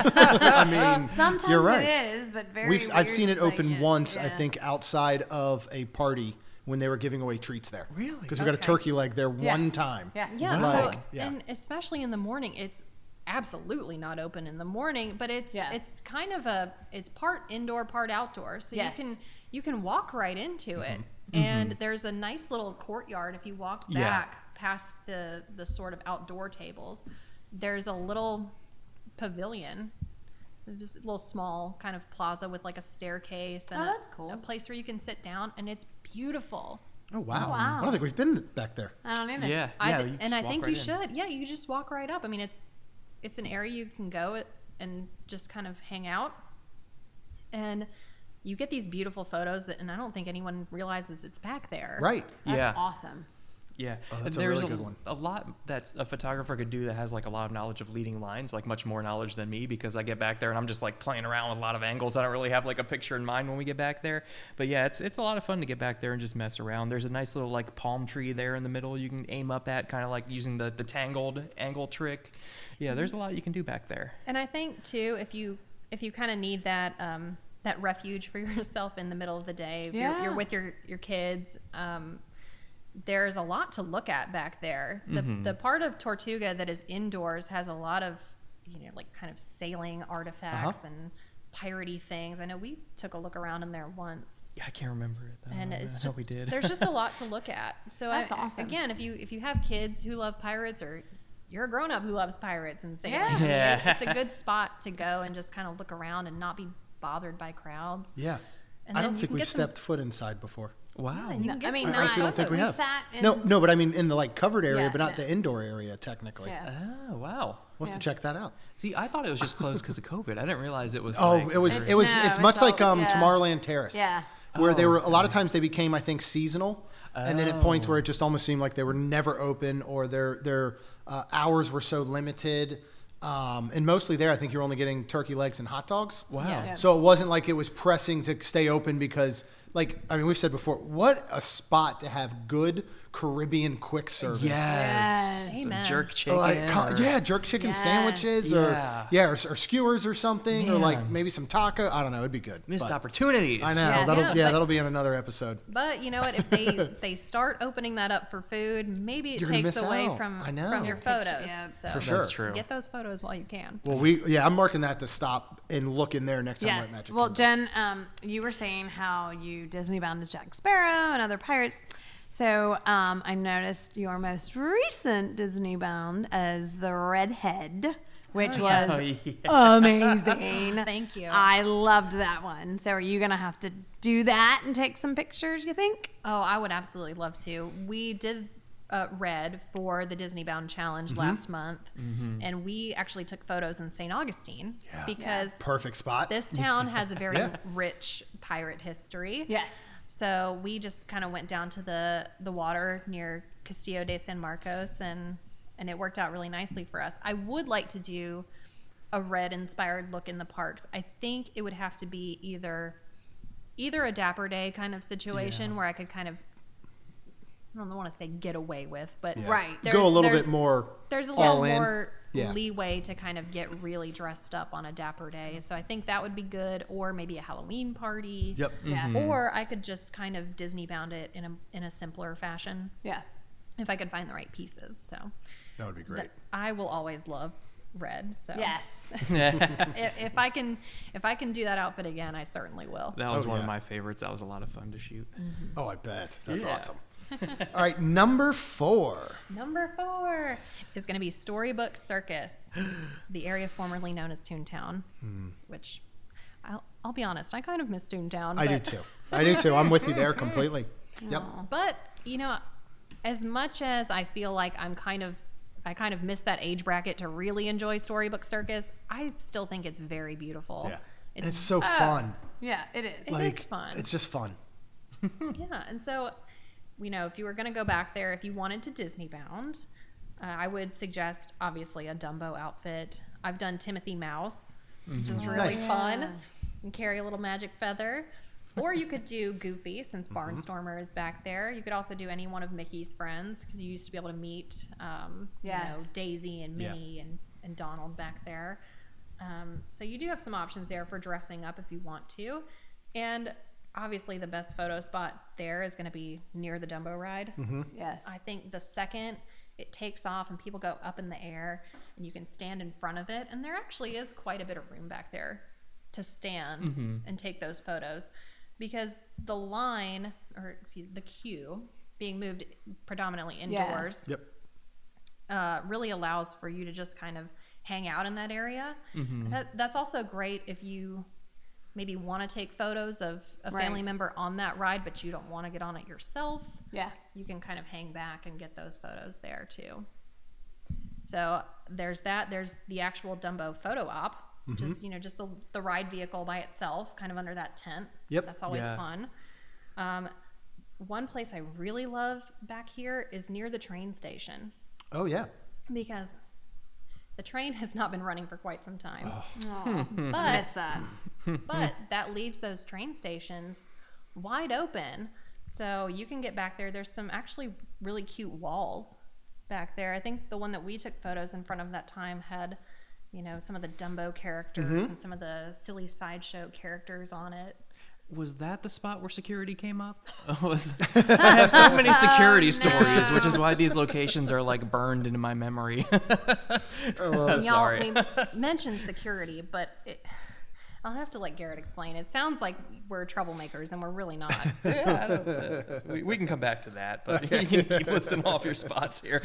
I mean, Sometimes you're right. it is, but very. We've, I've weird seen it to, like, open yeah, once, I yeah. think, outside of a party when they were giving away treats there. Really? Because we got a Okay. turkey leg there Yeah. one time. Yeah. Yeah, Like, so, yeah. and especially in the morning, it's absolutely not open in the morning, but it's Yeah. it's kind of a it's part indoor, part outdoor. So Yes. you can you can walk right into it. Mm-hmm. And there's a nice little courtyard if you walk Yeah. back past the the sort of outdoor tables. There's a little pavilion. Just a little small kind of plaza with like a staircase and Oh, a- that's cool. a place where you can sit down, and it's beautiful. Oh, wow. wow. I don't think we've been back there. I don't either. Yeah. I yeah. th- you and just I walk think right you in. should. Yeah, you just walk right up. I mean, it's it's an area you can go it and just kind of hang out, and you get these beautiful photos that, and I don't think anyone realizes it's back there. Right. That's Yeah. awesome. Yeah, Oh, and that's a there's really good one. a lot that a photographer could do that has like a lot of knowledge of leading lines, like much more knowledge than me, because I get back there and I'm just like playing around with a lot of angles. I don't really have like a picture in mind when we get back there. But yeah, it's it's a lot of fun to get back there and just mess around. There's a nice little like palm tree there in the middle you can aim up at, kind of like using the the tangled angle trick. Yeah, there's a lot you can do back there. And I think too, if you if you kind of need that um, that refuge for yourself in the middle of the day, if you're, Yeah. you're with your your kids. Um, there's a lot to look at back there. The Mhm. the part of Tortuga that is indoors has a lot of, you know, like kind of sailing artifacts Uh-huh. and piratey things. I know we took a look around in there once, Yeah, I can't remember it though. and I it's know just we did. there's just a lot to look at. So That's I, awesome. again, if you if you have kids who love pirates, or you're a grown up who loves pirates and sailing, Yeah. I mean, Yeah. it- it's a good spot to go and just kind of look around and not be bothered by crowds. Yeah. And I then don't you think can we've get some- stepped foot inside before. Wow. and you No, can get I mean, some I honestly great don't think we photos. have. Sat in, No, no, but I mean in the like covered area, Yeah, but not yeah. the indoor area technically. Yeah. Oh wow. We'll have Yeah. to check that out. See, I thought it was just closed because of COVID. I didn't realize it was. Oh, like, it was It's- it was no, it's it's much like all- um yeah. Tomorrowland Terrace. Yeah. Where they Oh, were a lot of times they became I think seasonal. And then at points Oh. where it just almost seemed like they were never open or their their uh, hours were so limited. Um, and mostly there, I think you're only getting turkey legs and hot dogs. Wow. Yeah. So it wasn't like it was pressing to stay open because, like, I mean, we've said before, what a spot to have good Caribbean quick service. Yes. Yes. Some Amen. jerk chicken. Like, co- or- yeah, jerk chicken Yes. sandwiches, Yeah. or yeah, or, or skewers or something, or like Man. maybe some taco. I don't know. It'd be good. Missed But opportunities. I know Yeah. that'll Yeah, yeah, but- that'll be in another episode. But you know what? If they they start opening that up for food, maybe it You're gonna takes miss away out. from I know. from your Picture- photos. yeah. So For sure. That's true. get those photos while you can. Well, we yeah, I'm marking that to stop and look in there next time. Yes. White Magic Well, comes out. Jen, um, you were saying how you Disney bound as Jack Sparrow and other pirates. So um, I noticed your most recent Disney bound as the Redhead, which Oh, was Oh, yeah. amazing. Thank you. I loved that one. So are you gonna have to do that and take some pictures? You think? Oh, I would absolutely love to. We did uh, Red for the Disney Bound Challenge last month, and we actually took photos in Saint Augustine Yeah. because Perfect spot. this town has a very Yeah. rich pirate history. Yes. So we just kind of went down to the the water near Castillo de San Marcos, and and it worked out really nicely for us. I would like to do a red inspired look in the parks. I think it would have to be either either a Dapper Day kind of situation Yeah. where I could kind of, I don't want to say get away with, but Yeah. Right. Go a there's- little there's- bit more. there's a all little in. more Yeah. leeway to kind of get really dressed up on a Dapper Day. So I think that would be good, or maybe a Halloween party. Yep. Yeah. Or I could just kind of Disney bound it in a in a simpler fashion Yeah. if I could find the right pieces. So That would be great. th- I will always love red. So Yes. if, if I can if I can do that outfit again, I certainly will. That was Oh, one yeah. of my favorites. That was a lot of fun to shoot. Oh, I bet. That's Yeah. awesome. All right, number four. Number four is going to be Storybook Circus, the area formerly known as Toontown, which I'll, I'll be honest, I kind of miss Toontown. I do but- too. I do too. I'm with you there completely. Yep. But you know, as much as I feel like I'm kind of, I kind of miss that age bracket to really enjoy Storybook Circus, I still think it's very beautiful. Yeah. And It's, it's so fun. Yeah. It is. It Like is fun. it's just fun. yeah, and so, you know, if you were going to go back there, if you wanted to Disney bound, uh, I would suggest obviously a Dumbo outfit. I've done Timothy Mouse, which is really Nice. fun, and carry a little magic feather. Or you could do Goofy, since Mm-hmm. Barnstormer is back there. You could also do any one of Mickey's friends, because you used to be able to meet, um, Yes. you know, Daisy and Yeah. Minnie and, and Donald back there. Um, so you do have some options there for dressing up if you want to. And obviously the best photo spot there is going to be near the Dumbo ride. Yes. I think the second it takes off and people go up in the air and you can stand in front of it, and there actually is quite a bit of room back there to stand and take those photos, because the line, or excuse the queue, being moved predominantly indoors, Yep. uh, really allows for you to just kind of hang out in that area. That, that's also great if you maybe want to take photos of a Right. family member on that ride, but you don't want to get on it yourself. Yeah. You can kind of hang back and get those photos there too. So there's that. There's the actual Dumbo photo op, which is, you know, just the, the ride vehicle by itself, kind of under that tent. Yep. That's always Yeah. fun. Um, one place I really love back here is near the train station, Oh yeah. because the train has not been running for quite some time. Aw, I But miss that. but that leaves those train stations wide open, so you can get back there. There's some actually really cute walls back there. I think the one that we took photos in front of that time had, you know, some of the Dumbo characters and some of the silly sideshow characters on it. Was that the spot where security came up? Was, I have so many security stories, which is why these locations are like burned into my memory. I'm Y'all, sorry. we mentioned security, but it, I'll have to let Garrett explain. It sounds like we're troublemakers, and we're really not. Yeah, I don't, uh, we, we can come back to that, but you can keep listing off your spots here.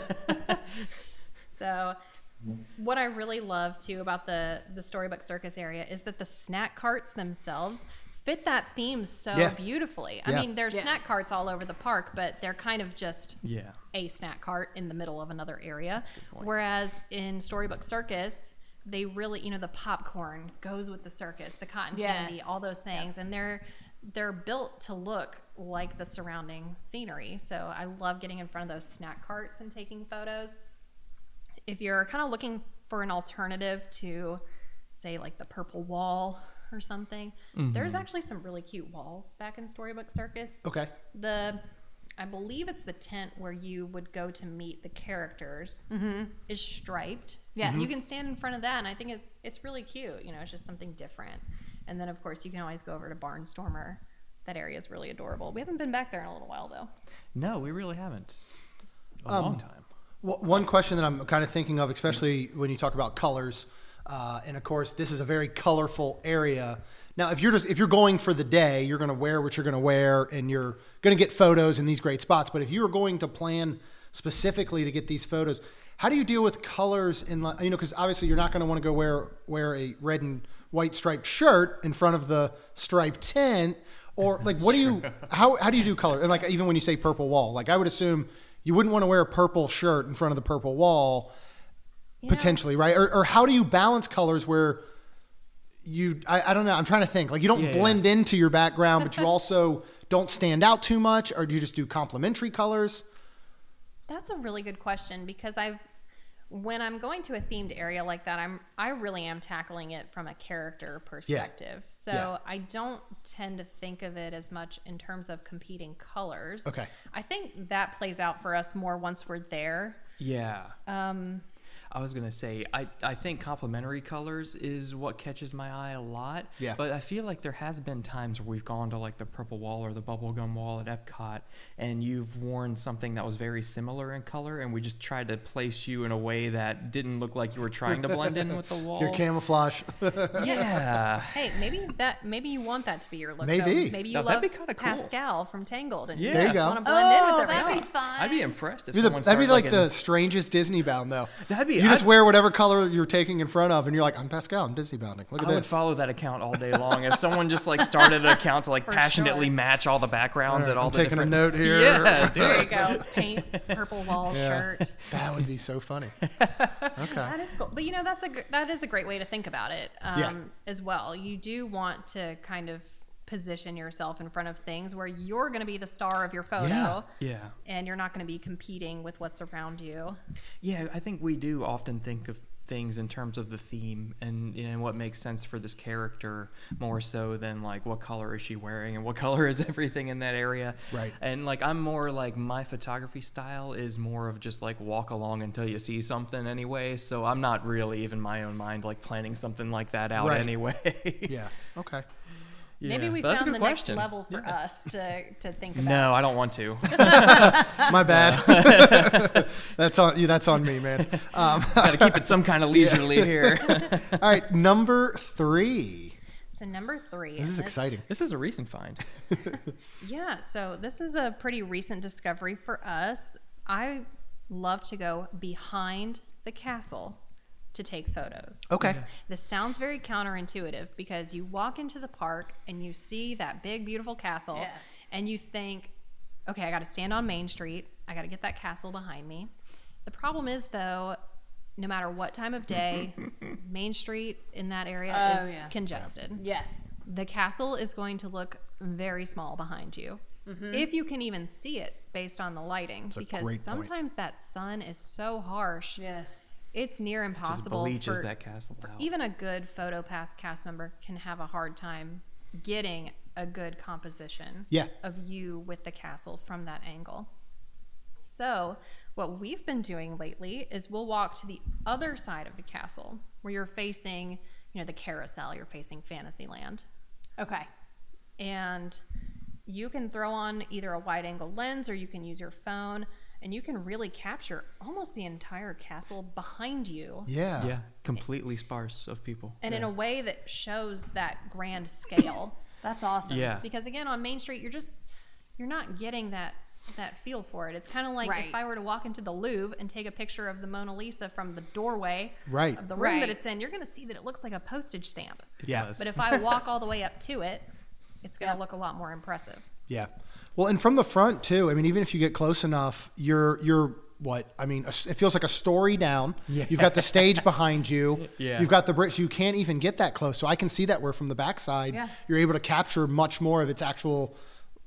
So what I really love too about the the Storybook Circus area is that the snack carts themselves fit that theme so Yeah. beautifully. Yeah. I mean, there's Yeah. snack carts all over the park, but they're kind of just Yeah. a snack cart in the middle of another area. Whereas in Storybook Circus, they really, you know, the popcorn goes with the circus, the cotton candy, Yes. all those things, and they're they're built to look like the surrounding scenery. So I love getting in front of those snack carts and taking photos. If you're kind of looking for an alternative to, say, like the Purple Wall or something, there's actually some really cute walls back in Storybook Circus. Okay. The I believe it's the tent where you would go to meet the characters, Mm-hmm. is striped. Yes. You can stand in front of that, and I think it, it's really cute. You know, it's just something different. And then, of course, you can always go over to Barnstormer. That area is really adorable. We haven't been back there in a little while, though. No, we really haven't. A Um, long time. W- One question that I'm kind of thinking of, especially when you talk about colors, uh, and of course, this is a very colorful area. Now, if you're just if you're going for the day, you're going to wear what you're going to wear, and you're going to get photos in these great spots. But if you are going to plan specifically to get these photos, how do you deal with colors in, li- you know, because obviously you're not going to want to go wear wear a red and white striped shirt in front of the striped tent, or like what do you how how do you do color? And like even when you say purple wall, like I would assume you wouldn't want to wear a purple shirt in front of the purple wall, You know, potentially, right? Or, or how do you balance colors where you, I, I don't know, I'm trying to think. Like you don't Yeah, blend into your background, but you also don't stand out too much, or do you just do complementary colors? That's a really good question because I've when I'm going to a themed area like that, I'm I really am tackling it from a character perspective. So Yeah. I don't tend to think of it as much in terms of competing colors. Okay. I think that plays out for us more once we're there. Yeah. Um, I was going to say, I, I think complementary colors is what catches my eye a lot. Yeah. But I feel like there has been times where we've gone to like the purple wall or the bubblegum wall at Epcot, and you've worn something that was very similar in color, and we just tried to place you in a way that didn't look like you were trying to blend in with the wall. Your camouflage. Yeah. hey, maybe that maybe you want that to be your look. Maybe. Though. Maybe you Now, love that'd be kinda cool. Pascal from Tangled, and Yeah. you There you just go. want to blend in Oh, with that'd everyone. be fun. I'd be impressed if That'd be, someone the, that'd be started, like like the an- strangest Disney bound, though. That'd be. You just I'd- wear whatever color you're taking in front of, and you're like, I'm Pascal, I'm Disney bounding. Look at I would this. follow that account all day long. If someone just like started an account to like For passionately sure. match all the backgrounds All at right, all I'm the taking a different... note here. Yeah, There you dude. go. Paints, purple wall Yeah. shirt. That would be so funny. Okay. That is cool, but you know that's a gr- that is a great way to think about it um, Yeah. as well. You do want to kind of position yourself in front of things where you're going to be the star of your photo, Yeah. Yeah. and you're not going to be competing with what's around you. Yeah, I think we do often think of things in terms of the theme and, and what makes sense for this character more so than like what color is she wearing and what color is everything in that area. Right. And like I'm more like my photography style is more of just like walk along until you see something anyway. So I'm not really even my own mind like planning something like that out Right. anyway. Yeah. Okay. Maybe Yeah, we but that's a found good the question. next level for us to, to think about. No, I don't want to. My bad. that's on you. That's on me, man. Um, Got to keep it some kind of leisurely here. all right, number three. So number three. This is and exciting. This is a recent find. Yeah, so this is a pretty recent discovery for us. I love to go behind the castle to take photos. Okay. This sounds very counterintuitive because you walk into the park and you see that big, beautiful castle, Yes. and you think, okay, I got to stand on Main Street. I got to get that castle behind me. The problem is, though, no matter what time of day, Main Street in that area Oh, is yeah. congested. Yes. The castle is going to look very small behind you. If you can even see it based on the lighting, a because great point. sometimes that sun is so harsh, Yes. it's near Just impossible bleaches for that castle out. even a good PhotoPass cast member can have a hard time getting a good composition Yeah. of you with the castle from that angle. So what we've been doing lately is we'll walk to the other side of the castle where you're facing, you know, the carousel, you're facing Fantasyland. Okay. And you can throw on either a wide angle lens or you can use your phone, and you can really capture almost the entire castle behind you. Yeah. Yeah, completely sparse of people. And yeah. in a way that shows that grand scale. That's awesome. Yeah. Because again, on Main Street, you're just, you're not getting that that feel for it. It's kind of like Right. if I were to walk into the Louvre and take a picture of the Mona Lisa from the doorway Right. of the room that Right. it's in, you're going to see that it looks like a postage stamp. It Yeah. does. But if I walk all the way up to it, it's going to Yep. look a lot more impressive. Yeah. Well, and from the front too. I mean, even if you get close enough, you're you're what? I mean, a, it feels like a story down. Yeah. You've got the stage behind you. Yeah. You've got the bricks. You can't even get that close. So I can see that where from the backside, Yeah. you're able to capture much more of its actual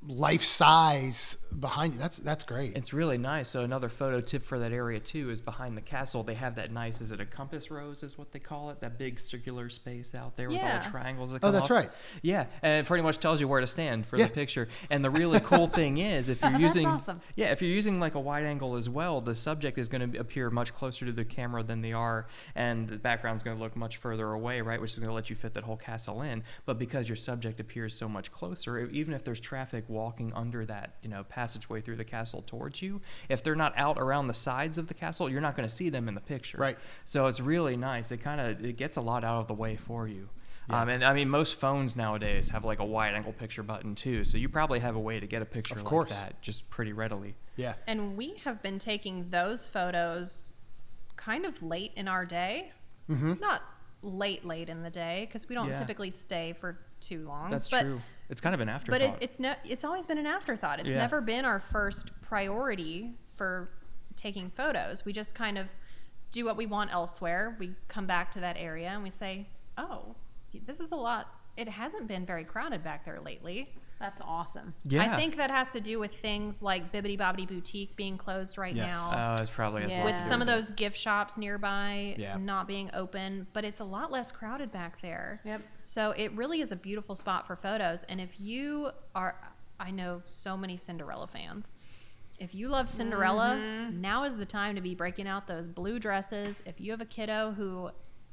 life size behind you. That's that's great. It's really nice. So another photo tip for that area too is behind the castle. They have that nice, is it a compass rose is what they call it? That big circular space out there with all Yeah. the triangles that Oh, come that's off. right. Yeah, and it pretty much tells you where to stand for Yeah. the picture. And the really cool thing is if you're That's using awesome. yeah, if you're using like a wide angle as well, the subject is going to appear much closer to the camera than they are, and the background's going to look much further away, right? Which is going to let you fit that whole castle in. But because your subject appears so much closer, e- even if there's traffic walking under that, you know, passageway through the castle towards you, if they're not out around the sides of the castle, you're not going to see them in the picture. Right. So it's really nice. It kind of it gets a lot out of the way for you. Um, and I mean, most phones nowadays have like a wide angle picture button too. So you probably have a way to get a picture Of like course. that just pretty readily. Yeah. And we have been taking those photos kind of late in our day. Mm-hmm. Not late, late in the day, because we don't Yeah. typically stay for too long. That's but, true. It's kind of an afterthought. But it, it's no, it's always been an afterthought. It's Yeah. never been our first priority for taking photos. We just kind of do what we want elsewhere. We come back to that area and we say, "Oh, this is a lot. It hasn't been very crowded back there lately." That's awesome. yeah. I think that has to do with things like Bibbidi Bobbidi Boutique being closed right Yes. now. Oh, it's probably has a Yeah. lot With to do some of it. those gift shops nearby Yeah. not being open, but it's a lot less crowded back there. Yep. So it really is a beautiful spot for photos. And if you are, I know so many Cinderella fans. If you love Cinderella, Mm-hmm. now is the time to be breaking out those blue dresses. If you have a kiddo who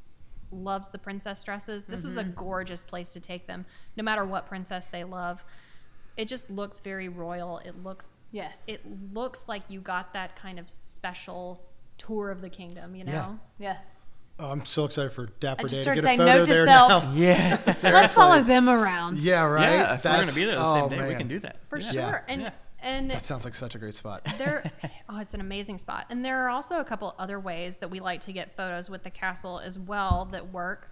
loves the princess dresses, this is a Mm-hmm. gorgeous place to take them, no matter what princess they love. It just looks very royal. It looks Yes. it looks like you got that kind of special tour of the kingdom, you know? Yeah. yeah. Oh, I'm so excited for Dapper I just Day to started get a saying photo note to there self. now. Yeah. Let's follow them around. Yeah, right. Yeah, if we're going to That's- be there the oh, same day, we man. can do that. For Yeah. sure. Yeah. And Yeah. and That sounds like such a great spot. there oh, it's an amazing spot. And there are also a couple other ways that we like to get photos with the castle as well that work.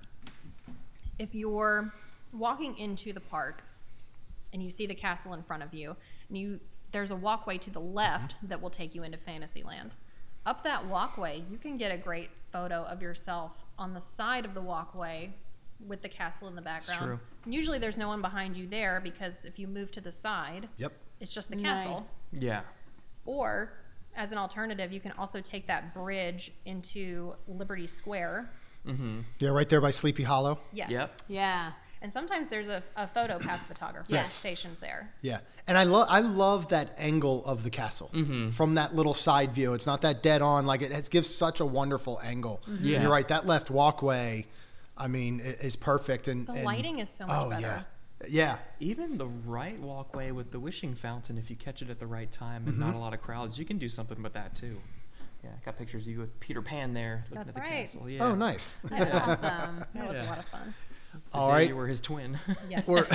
If you're walking into the park and you see the castle in front of you, and you there's a walkway to the left that will take you into Fantasyland. Up that walkway, you can get a great photo of yourself on the side of the walkway with the castle in the background. true. And usually there's no one behind you there, because if you move to the side, Yep. it's just the castle. Nice. Yeah. Or, as an alternative, you can also take that bridge into Liberty Square. Yeah, right there by Sleepy Hollow. Yes. Yep. Yeah. And sometimes there's a, a photo pass photographer Yes. stationed there. Yeah, and I love I love that angle of the castle from that little side view. It's not that dead on; like it, it gives such a wonderful angle. Yeah. You're right. That left walkway, I mean, i- is perfect. And The and- lighting is so much oh, better. yeah, yeah, Even the right walkway with the wishing fountain, if you catch it at the right time and Mm-hmm. not a lot of crowds, you can do something with that too. Yeah, got pictures of you with Peter Pan there looking That's at the right. castle. Yeah. Oh, nice. That's awesome. That was a Yeah. lot of fun. The All day right. You were his twin. Yes. We're,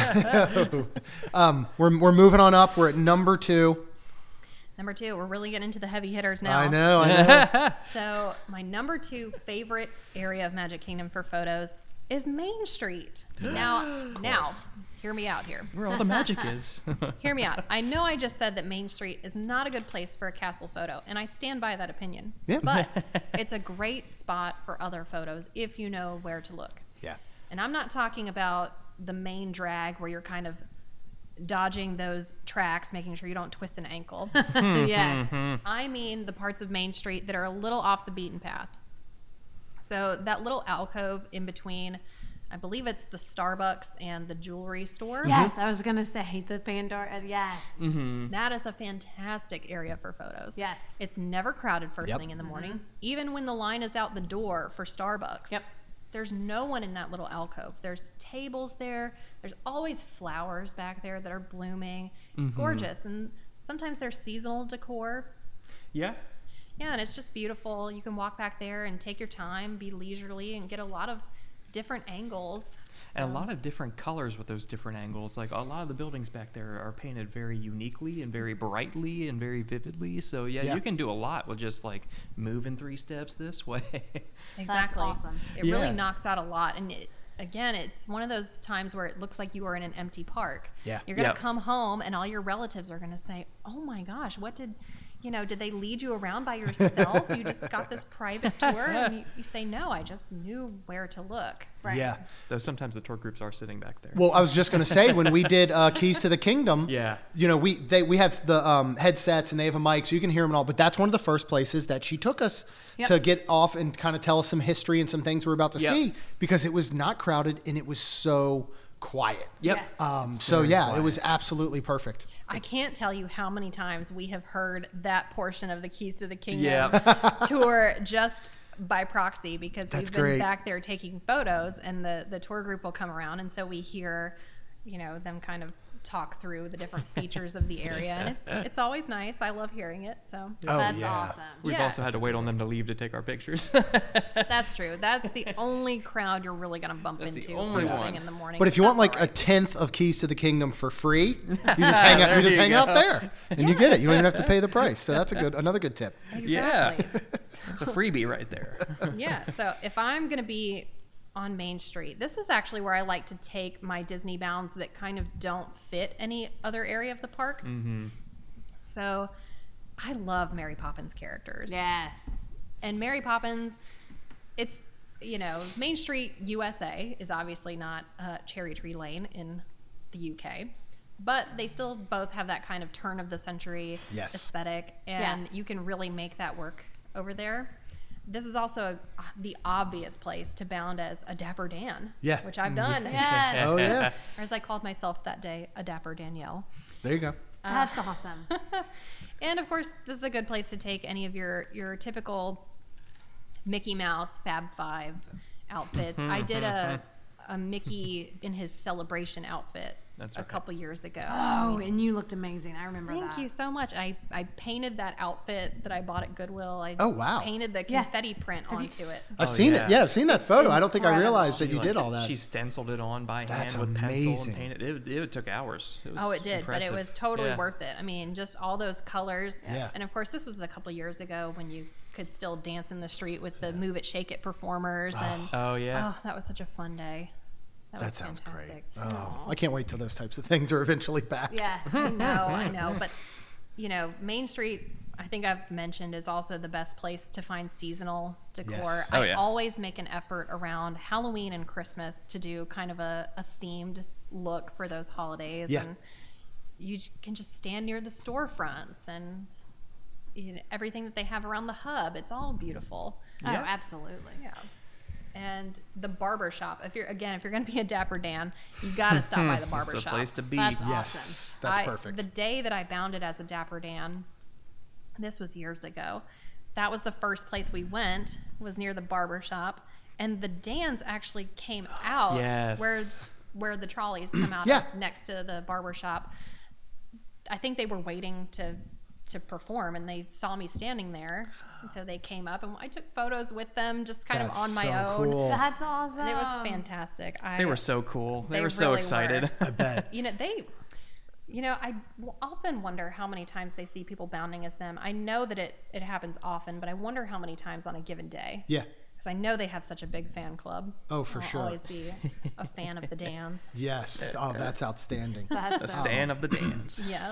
um, we're we're moving on up. We're at number two. Number two, we're really getting into the heavy hitters now. I know, I know. So, my number two favorite area of Magic Kingdom for photos is Main Street. Now, now, hear me out here. Where all the magic is. Hear me out. I know I just said that Main Street is not a good place for a castle photo, and I stand by that opinion. Yeah. But it's a great spot for other photos if you know where to look. Yeah. And I'm not talking about the main drag where you're kind of dodging those tracks, making sure you don't twist an ankle. yes. I mean the parts of Main Street that are a little off the beaten path. So that little alcove in between, I believe it's the Starbucks and the jewelry store. Yes, I was gonna say the Pandora. uh, Yes. That is a fantastic area for photos. Yes. It's never crowded first Yep. thing in the morning. Even when the line is out the door for Starbucks. Yep. There's no one in that little alcove. There's tables there. There's always flowers back there that are blooming. It's gorgeous. And sometimes there's seasonal decor. Yeah. Yeah, and it's just beautiful. You can walk back there and take your time, be leisurely, and get a lot of different angles. And a So- lot of different colors with those different angles. Like a lot of the buildings back there are painted very uniquely and very brightly and very vividly. So yeah, Yeah. you can do a lot with just like moving three steps this way. Exactly. awesome. It really Yeah. knocks out a lot. And it, again, it's one of those times where it looks like you are in an empty park. Yeah. You're going to Yeah. come home and all your relatives are going to say, "Oh my gosh, what did you know, did they lead you around by yourself? You just got this private tour, and you, you say, no, I just knew where to look. Right. Yeah. Though sometimes the tour groups are sitting back there. Well, I was just going to say, when we did uh, Keys to the Kingdom, Yeah. you know, we they we have the um, headsets and they have a mic, so you can hear them and all. But that's one of the first places that she took us Yep. to get off and kind of tell us some history and some things we're about to Yep. see, because it was not crowded and it was so quiet. Yep. Yes. Um, so very yeah, quiet. it was absolutely perfect. I can't tell you how many times we have heard that portion of the Keys to the Kingdom Yeah. tour just by proxy, because That's we've been great. back there taking photos, and the, the tour group will come around, and so we hear, you know, them kind of talk through the different features of the area, and it, it's always nice. I love hearing it. So Oh, That's yeah. awesome. We've Yeah. also had to wait on them to leave to take our pictures. that's true. That's the only crowd you're really going to bump That's the into only first one. thing in the morning. But if you want That's like all right. a tenth of Keys to the Kingdom for free, you just hang out. You There just you hang go. out there, and you get it. You don't even have to pay the price. So that's a good, another good tip. Yeah. Exactly. It's a freebie right there. Yeah. So if I'm going to be on Main Street, this is actually where I like to take my Disney bounds that kind of don't fit any other area of the park. Mm-hmm. So I love Mary Poppins characters. Yes. And Mary Poppins, it's, you know, Main Street U S A is obviously not uh, Cherry Tree Lane in the U K, but they still both have that kind of turn of the century Yes. aesthetic, and Yeah. you can really make that work over there. This is also a, the obvious place to bound as a Dapper Dan, Yeah. which I've done. Yes. Oh yeah, Or as I called myself that day, a Dapper Danielle. there you go. That's awesome. And of course, this is a good place to take any of your your typical Mickey Mouse Fab Five outfits. I did a a Mickey in his celebration outfit That's a right. couple years ago. Oh, and you looked amazing. I remember Thank that. you so much. I, I painted that outfit that I bought at Goodwill. I Oh, wow. painted the Yeah. confetti print Have you- onto it. I've Oh, seen yeah. it. Yeah, I've seen that photo. I don't think I Incredible. realized that She, you like, did all that. She stenciled it on by That's hand with pencil amazing. and painted. It, it took hours. It was Oh, it did, impressive. but it was totally Yeah. worth it. I mean, just all those colors. Yeah. And of course, this was a couple years ago when you could still dance in the street with the Move It, Shake It performers. And Oh yeah. oh, that was such a fun day. That, That was sounds fantastic. great. Oh, I can't wait till those types of things are eventually back. Yes. I know, I know. But, you know, Main Street, I think I've mentioned, is also the best place to find seasonal decor. Yes. Oh, I yeah. always make an effort around Halloween and Christmas to do kind of a, a themed look for those holidays. Yeah. And you j- can just stand near the storefronts and you know, everything that they have around the hub. It's all beautiful. Oh, Yeah. absolutely. Yeah. And the barber shop. If you're again, if you're going to be a Dapper Dan, you got to stop by the barber It's the shop. place to be. That's Yes, awesome. that's I- perfect. The day that I bounded as a Dapper Dan, this was years ago. That was the first place we went. Was near the barber shop, and the Dans actually came out Yes. where where the trolleys come out Yeah. next to the barber shop. I think they were waiting to to perform, and they saw me standing there, and so they came up, and I took photos with them, just kind That's of on my so own. cool. That's awesome. And it was fantastic. I, They were so cool. They, They were so really excited. were. I bet. you know they you know I w- often wonder how many times they see people bounding as them. I know that it it happens often, but I wonder how many times on a given day, Yeah. because I know they have such a big fan club. Oh, for I'll sure. always be a fan of the Dans. Yes. Oh, that's outstanding. That's A so- stand of the Dans. Yeah.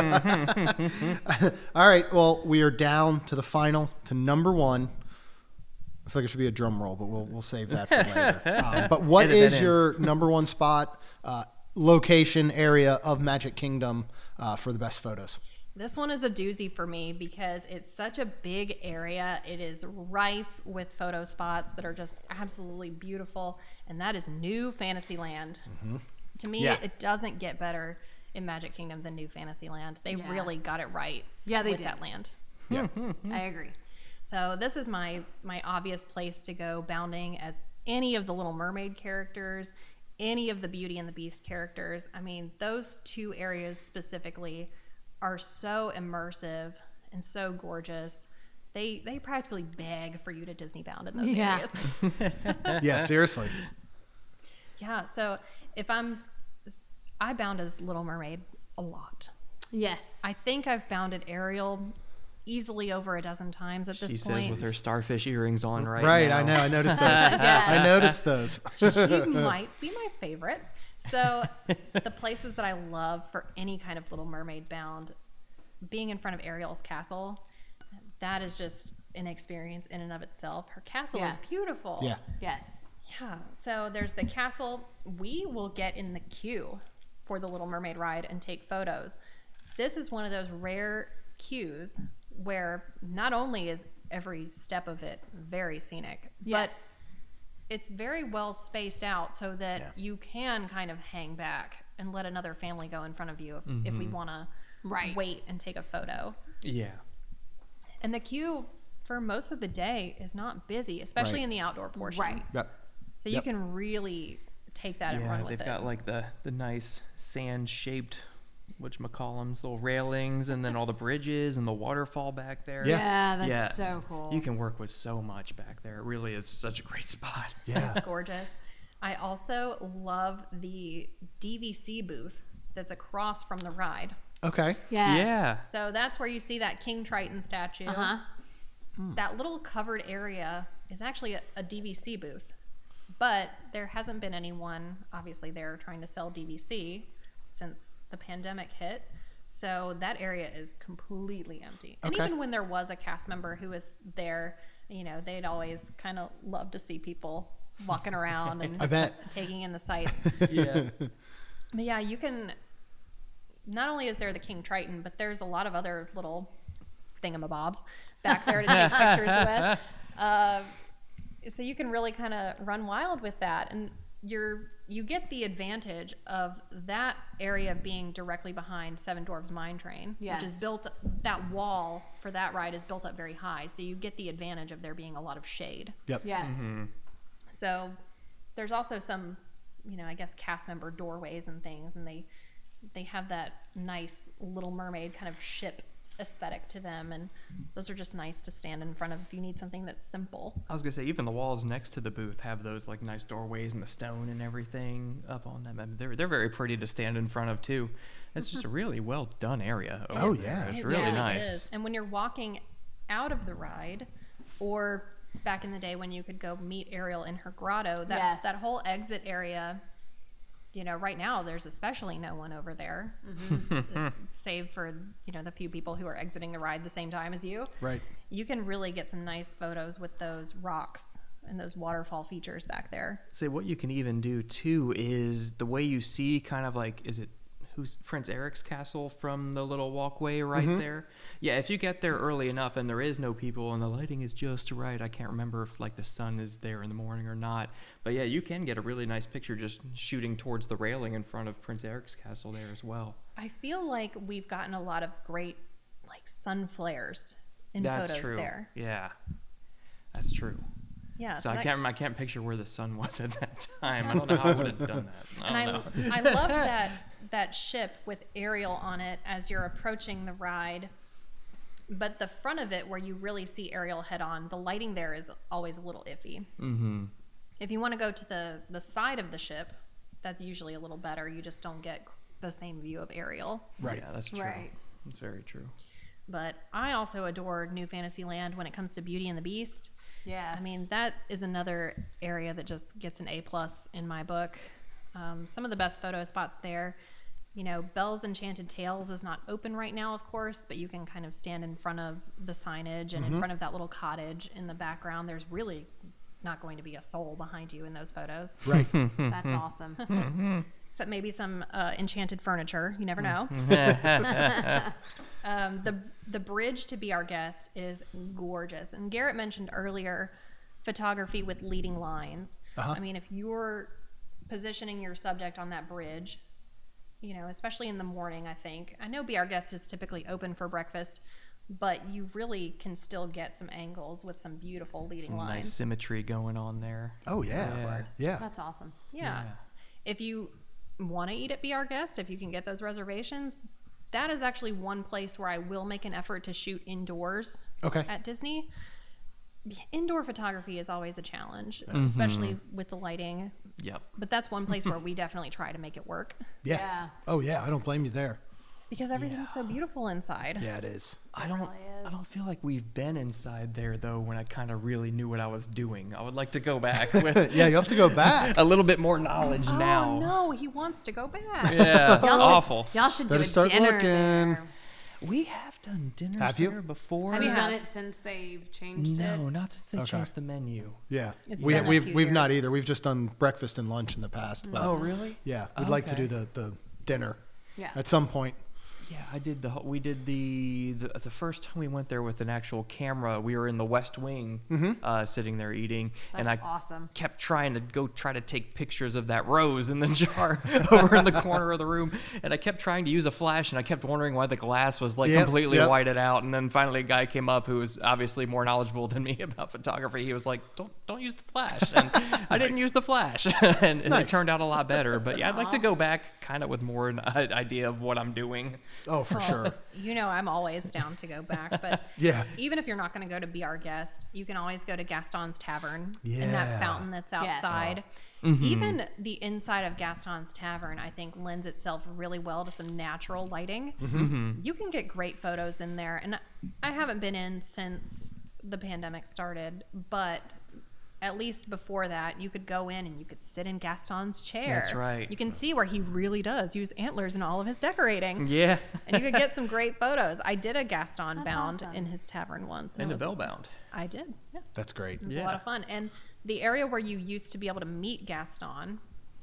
All right. Well, we are down to the final, to number one. I feel like it should be a drum roll, but we'll we'll save that for later. Um, but what Edit that is in. your number one spot, uh, location, area of Magic Kingdom uh, for the best photos? This one is a doozy for me because it's such a big area. It is rife with photo spots that are just absolutely beautiful, and that is New Fantasyland. To me, Yeah. it doesn't get better in Magic Kingdom than New Fantasyland. They Yeah. really got it right. Yeah, they with did. that land. Yeah. I agree. So this is my my obvious place to go bounding as any of the Little Mermaid characters, any of the Beauty and the Beast characters. I mean, those two areas specifically are so immersive and so gorgeous. They they practically beg for you to Disney bound in those Yeah. areas. Yeah. Seriously. Yeah. So if I'm, I bound as Little Mermaid a lot. Yes. I think I've bounded Ariel easily over a dozen times at this She point. says with her starfish earrings on right Right. now. I know. I noticed those. Yes. I noticed those. She might be my favorite. So the places that I love for any kind of Little Mermaid bound, being in front of Ariel's castle, that is just an experience in and of itself. Her castle Yeah. is beautiful. Yeah. Yes. Yeah. So there's the castle. We will get in the queue for the Little Mermaid ride and take photos. This is one of those rare queues where not only is every step of it very scenic, Yes. but it's very well spaced out so that Yeah. you can kind of hang back and let another family go in front of you if, if we want to Right. wait and take a photo. Yeah. And the queue for most of the day is not busy, especially Right. in the outdoor portion. Right. Yep. So you Yep. can really take that and Yeah, run with they've it. got like the, the nice sand-shaped, whatchamacallums, little railings, and then all the bridges and the waterfall back there. Yeah. Yeah, that's Yeah. so cool. You can work with so much back there. It really is such a great spot. Yeah. It's gorgeous. I also love the D V C booth that's across from the ride. Okay. Yes. Yeah. So that's where you see that King Triton statue. Uh-huh. That little covered area is actually a, a D V C booth, but there hasn't been anyone, obviously they're trying to sell D V C since the pandemic hit. So that area is completely empty. And Okay. even when there was a cast member who was there, you know, they'd always kind of love to see people walking around and I bet. taking in the sights. Yeah. But yeah, you can. Not only is there the King Triton, but there's a lot of other little thingamabobs back there to take pictures with. Uh, so you can really kind of run wild with that, and you're you get the advantage of that area being directly behind Seven Dwarfs Mine Train, which is Yes. built. That wall for that ride is built up very high, so you get the advantage of there being a lot of shade. Yep. Yes. So there's also some, you know, I guess cast member doorways and things, and they they have that nice Little Mermaid kind of ship aesthetic to them, and those are just nice to stand in front of if you need something that's simple. I was gonna say even the walls next to the booth have those like nice doorways and the stone and everything up on them. I mean, they're they're very pretty to stand in front of too. It's just a really well done area. over Oh, there. yeah. It's It really really nice. is. And when you're walking out of the ride, or back in the day when you could go meet Ariel in her grotto, that Yes. that whole exit area, you know, right now there's especially no one over there, save for, you know, the few people who are exiting the ride the same time as you. Right. You can really get some nice photos with those rocks and those waterfall features back there. Say what you can even do too is the way you see kind of like is it who's Prince Eric's castle from the little walkway right there. Yeah, if you get there early enough and there is no people and the lighting is just right, I can't remember if like the sun is there in the morning or not. But yeah, you can get a really nice picture just shooting towards the railing in front of Prince Eric's castle there as well. I feel like we've gotten a lot of great like sun flares in That's photos true. there. Yeah, that's true. Yeah, So, so I that- can't I can't picture where the sun was at that time. I don't know how I would have done that. I And don't know. I, I love that that ship with Ariel on it as you're approaching the ride. But the front of it, where you really see Ariel head on, the lighting there is always a little iffy. Mm-hmm. If you want to go to the the side of the ship, that's usually a little better. You just don't get the same view of Ariel. Right. Yeah, that's true. Right. That's very true. But I also adore New Fantasyland when it comes to Beauty and the Beast. Yes. I mean, that is another area that just gets an A plus in my book. Um, some of the best photo spots there. You know, Belle's Enchanted Tales is not open right now, of course, but you can kind of stand in front of the signage and in front of that little cottage in the background. There's really not going to be a soul behind you in those photos, Right. That's awesome. except maybe some uh, enchanted furniture. You never know. Um, the the bridge to Be Our Guest is gorgeous, and Garrett mentioned earlier photography with leading lines. Uh-huh. I mean, if you're positioning your subject on that bridge, you know, especially in the morning, I think I know Be Our Guest is typically open for breakfast, but you really can still get some angles with some beautiful leading Some nice lines. symmetry going on there. Oh, yeah. Yeah. Yeah. That's awesome. Yeah. Yeah. If you want to eat at Be Our Guest, if you can get those reservations, that is actually one place where I will make an effort to shoot indoors Okay. at Disney. Indoor photography is always a challenge, Mm-hmm. especially with the lighting. Yep. But that's one place where we definitely try to make it work Yeah. Yeah. Oh, yeah. I don't blame you there. because everything's so beautiful inside. Yeah, it is. I don't. really is. I don't feel like we've been inside there though. When I kind of really knew what I was doing, I would like to go back with Yeah, you have to go back. a little bit more knowledge Oh now. no, he wants to go back. Yeah, it's Y'all should- awful. Y'all should Better do a start dinner looking. there. We have done dinners Have you? there before. Have you Yeah. done it since they've changed it? No, not since they Okay. changed the menu. Yeah, It's we, been a we've few we've not years. either. We've just done breakfast and lunch in the past. But Oh, really? yeah, we'd like to do Okay. the, the dinner Yeah. at some point. Yeah, I did the. whole- We did the, the the first time we went there with an actual camera. We were in the West Wing, uh, sitting there eating, and I That's awesome. kept trying to go try to take pictures of that rose in the jar over in the corner of the room, and I kept trying to use a flash, and I kept wondering why the glass was like Yep, completely yep. whited out. And then finally, a guy came up who was obviously more knowledgeable than me about photography. He was like, "Don't don't use the flash," and I didn't use the flash, and, and it Nice. turned out a lot better. But yeah, I'd like to go back, kind of with more an i- idea of what I'm doing. Oh, for sure. You know, I'm always down to go back, but Yeah. even if you're not going to go to Be Our Guest, you can always go to Gaston's Tavern and Yeah. that fountain that's Yes. outside. Even the inside of Gaston's Tavern, I think, lends itself really well to some natural lighting. You can get great photos in there, and I haven't been in since the pandemic started, but at least before that, you could go in and you could sit in Gaston's chair. That's right. You can see where he really does use antlers in all of his decorating. Yeah, And you could get some great photos. I did a Gaston That's bound awesome. in his tavern once. and it the was- Bellbound. I did, yes. That's great. It was Yeah. a lot of fun. And the area where you used to be able to meet Gaston,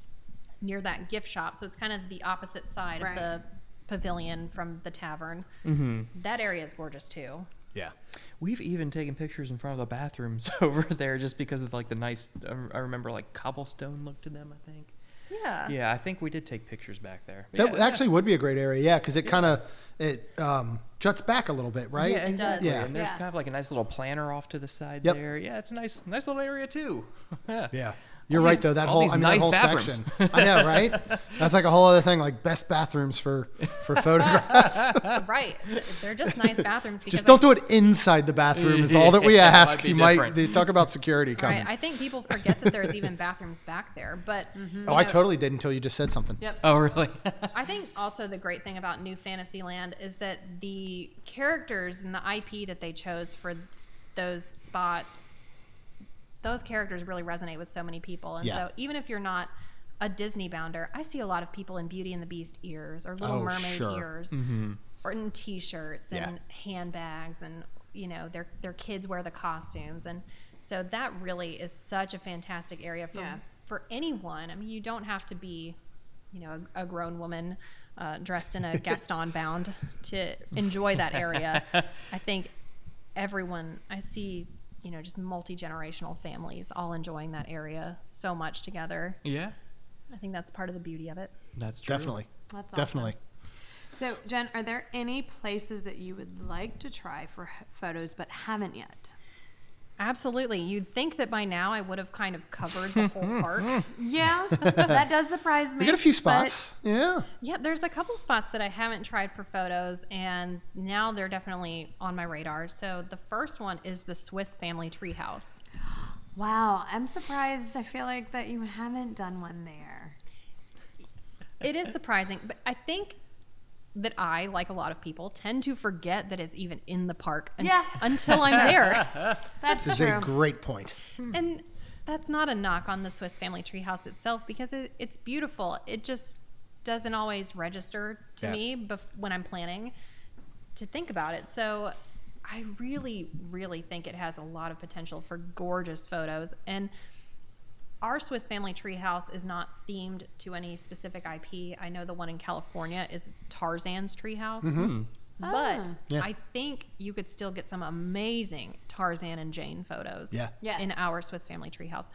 near that gift shop, so it's kind of the opposite side Right. of the pavilion from the tavern. That area is gorgeous too. Yeah. We've even taken pictures in front of the bathrooms over there just because of like the nice. I remember like cobblestone look to them. I think. Yeah. Yeah, I think we did take pictures back there. That yeah, actually would be a great area. Yeah, because it kind of it um, juts back a little bit, right? Yeah, exactly. Yeah. And there's Yeah. kind of like a nice little planter off to the side Yep. there. Yeah, it's a nice, nice little area too. yeah. Yeah. You're All right these- though. That all whole these I mean nice that whole bathrooms. section. I know, right? That's like a whole other thing, like best bathrooms for for photographs. Right. They're just nice bathrooms. Because Just don't do it inside the bathroom. Is all that we Yeah, it ask. might be You might different. they talk about security I, coming. right. I think people forget that there's even bathrooms back there. But you oh, I know, totally did until you just said something. Yep. Oh, really? I think also the great thing about New Fantasyland is that the characters and the I P that they chose for those spots, those characters really resonate with so many people. And Yeah. so even if you're not a Disney bounder, I see a lot of people in Beauty and the Beast ears or Little Oh, Mermaid sure. ears or in T-shirts and handbags, and you know their their kids wear the costumes, and so that really is such a fantastic area for Yeah. for anyone. I mean, you don't have to be, you know, a, a grown woman uh, dressed in a Gaston bound to enjoy that area. I think everyone, I see, you know, just multi-generational families all enjoying that area so much together. yeah, I think that's part of the beauty of it. that's true. Definitely. That's awesome. Definitely. So, Jen, are there any places that you would like to try for h- photos but haven't yet? Absolutely. You'd think that by now I would have kind of covered the whole park. Yeah, that does surprise me. We got a few but- spots. Yeah. Yeah, there's a couple spots that I haven't tried for photos, and now they're definitely on my radar. So the first one is the Swiss Family Treehouse. Wow, I'm surprised. I feel like that you haven't done one there. It is surprising, but I think that I, like a lot of people, tend to forget that it's even in the park unt- Yeah. until I'm there. That's This is true. a great point. And that's not a knock on the Swiss Family Treehouse itself, because it, it's beautiful. It just doesn't always register to Yeah. me bef- when I'm planning to think about it. So I really, really think it has a lot of potential for gorgeous photos. And our Swiss Family Treehouse is not themed to any specific I P. I know the one in California is Tarzan's Treehouse. But Ah. Yeah. I think you could still get some amazing Tarzan and Jane photos Yeah. Yes. in our Swiss Family Treehouse.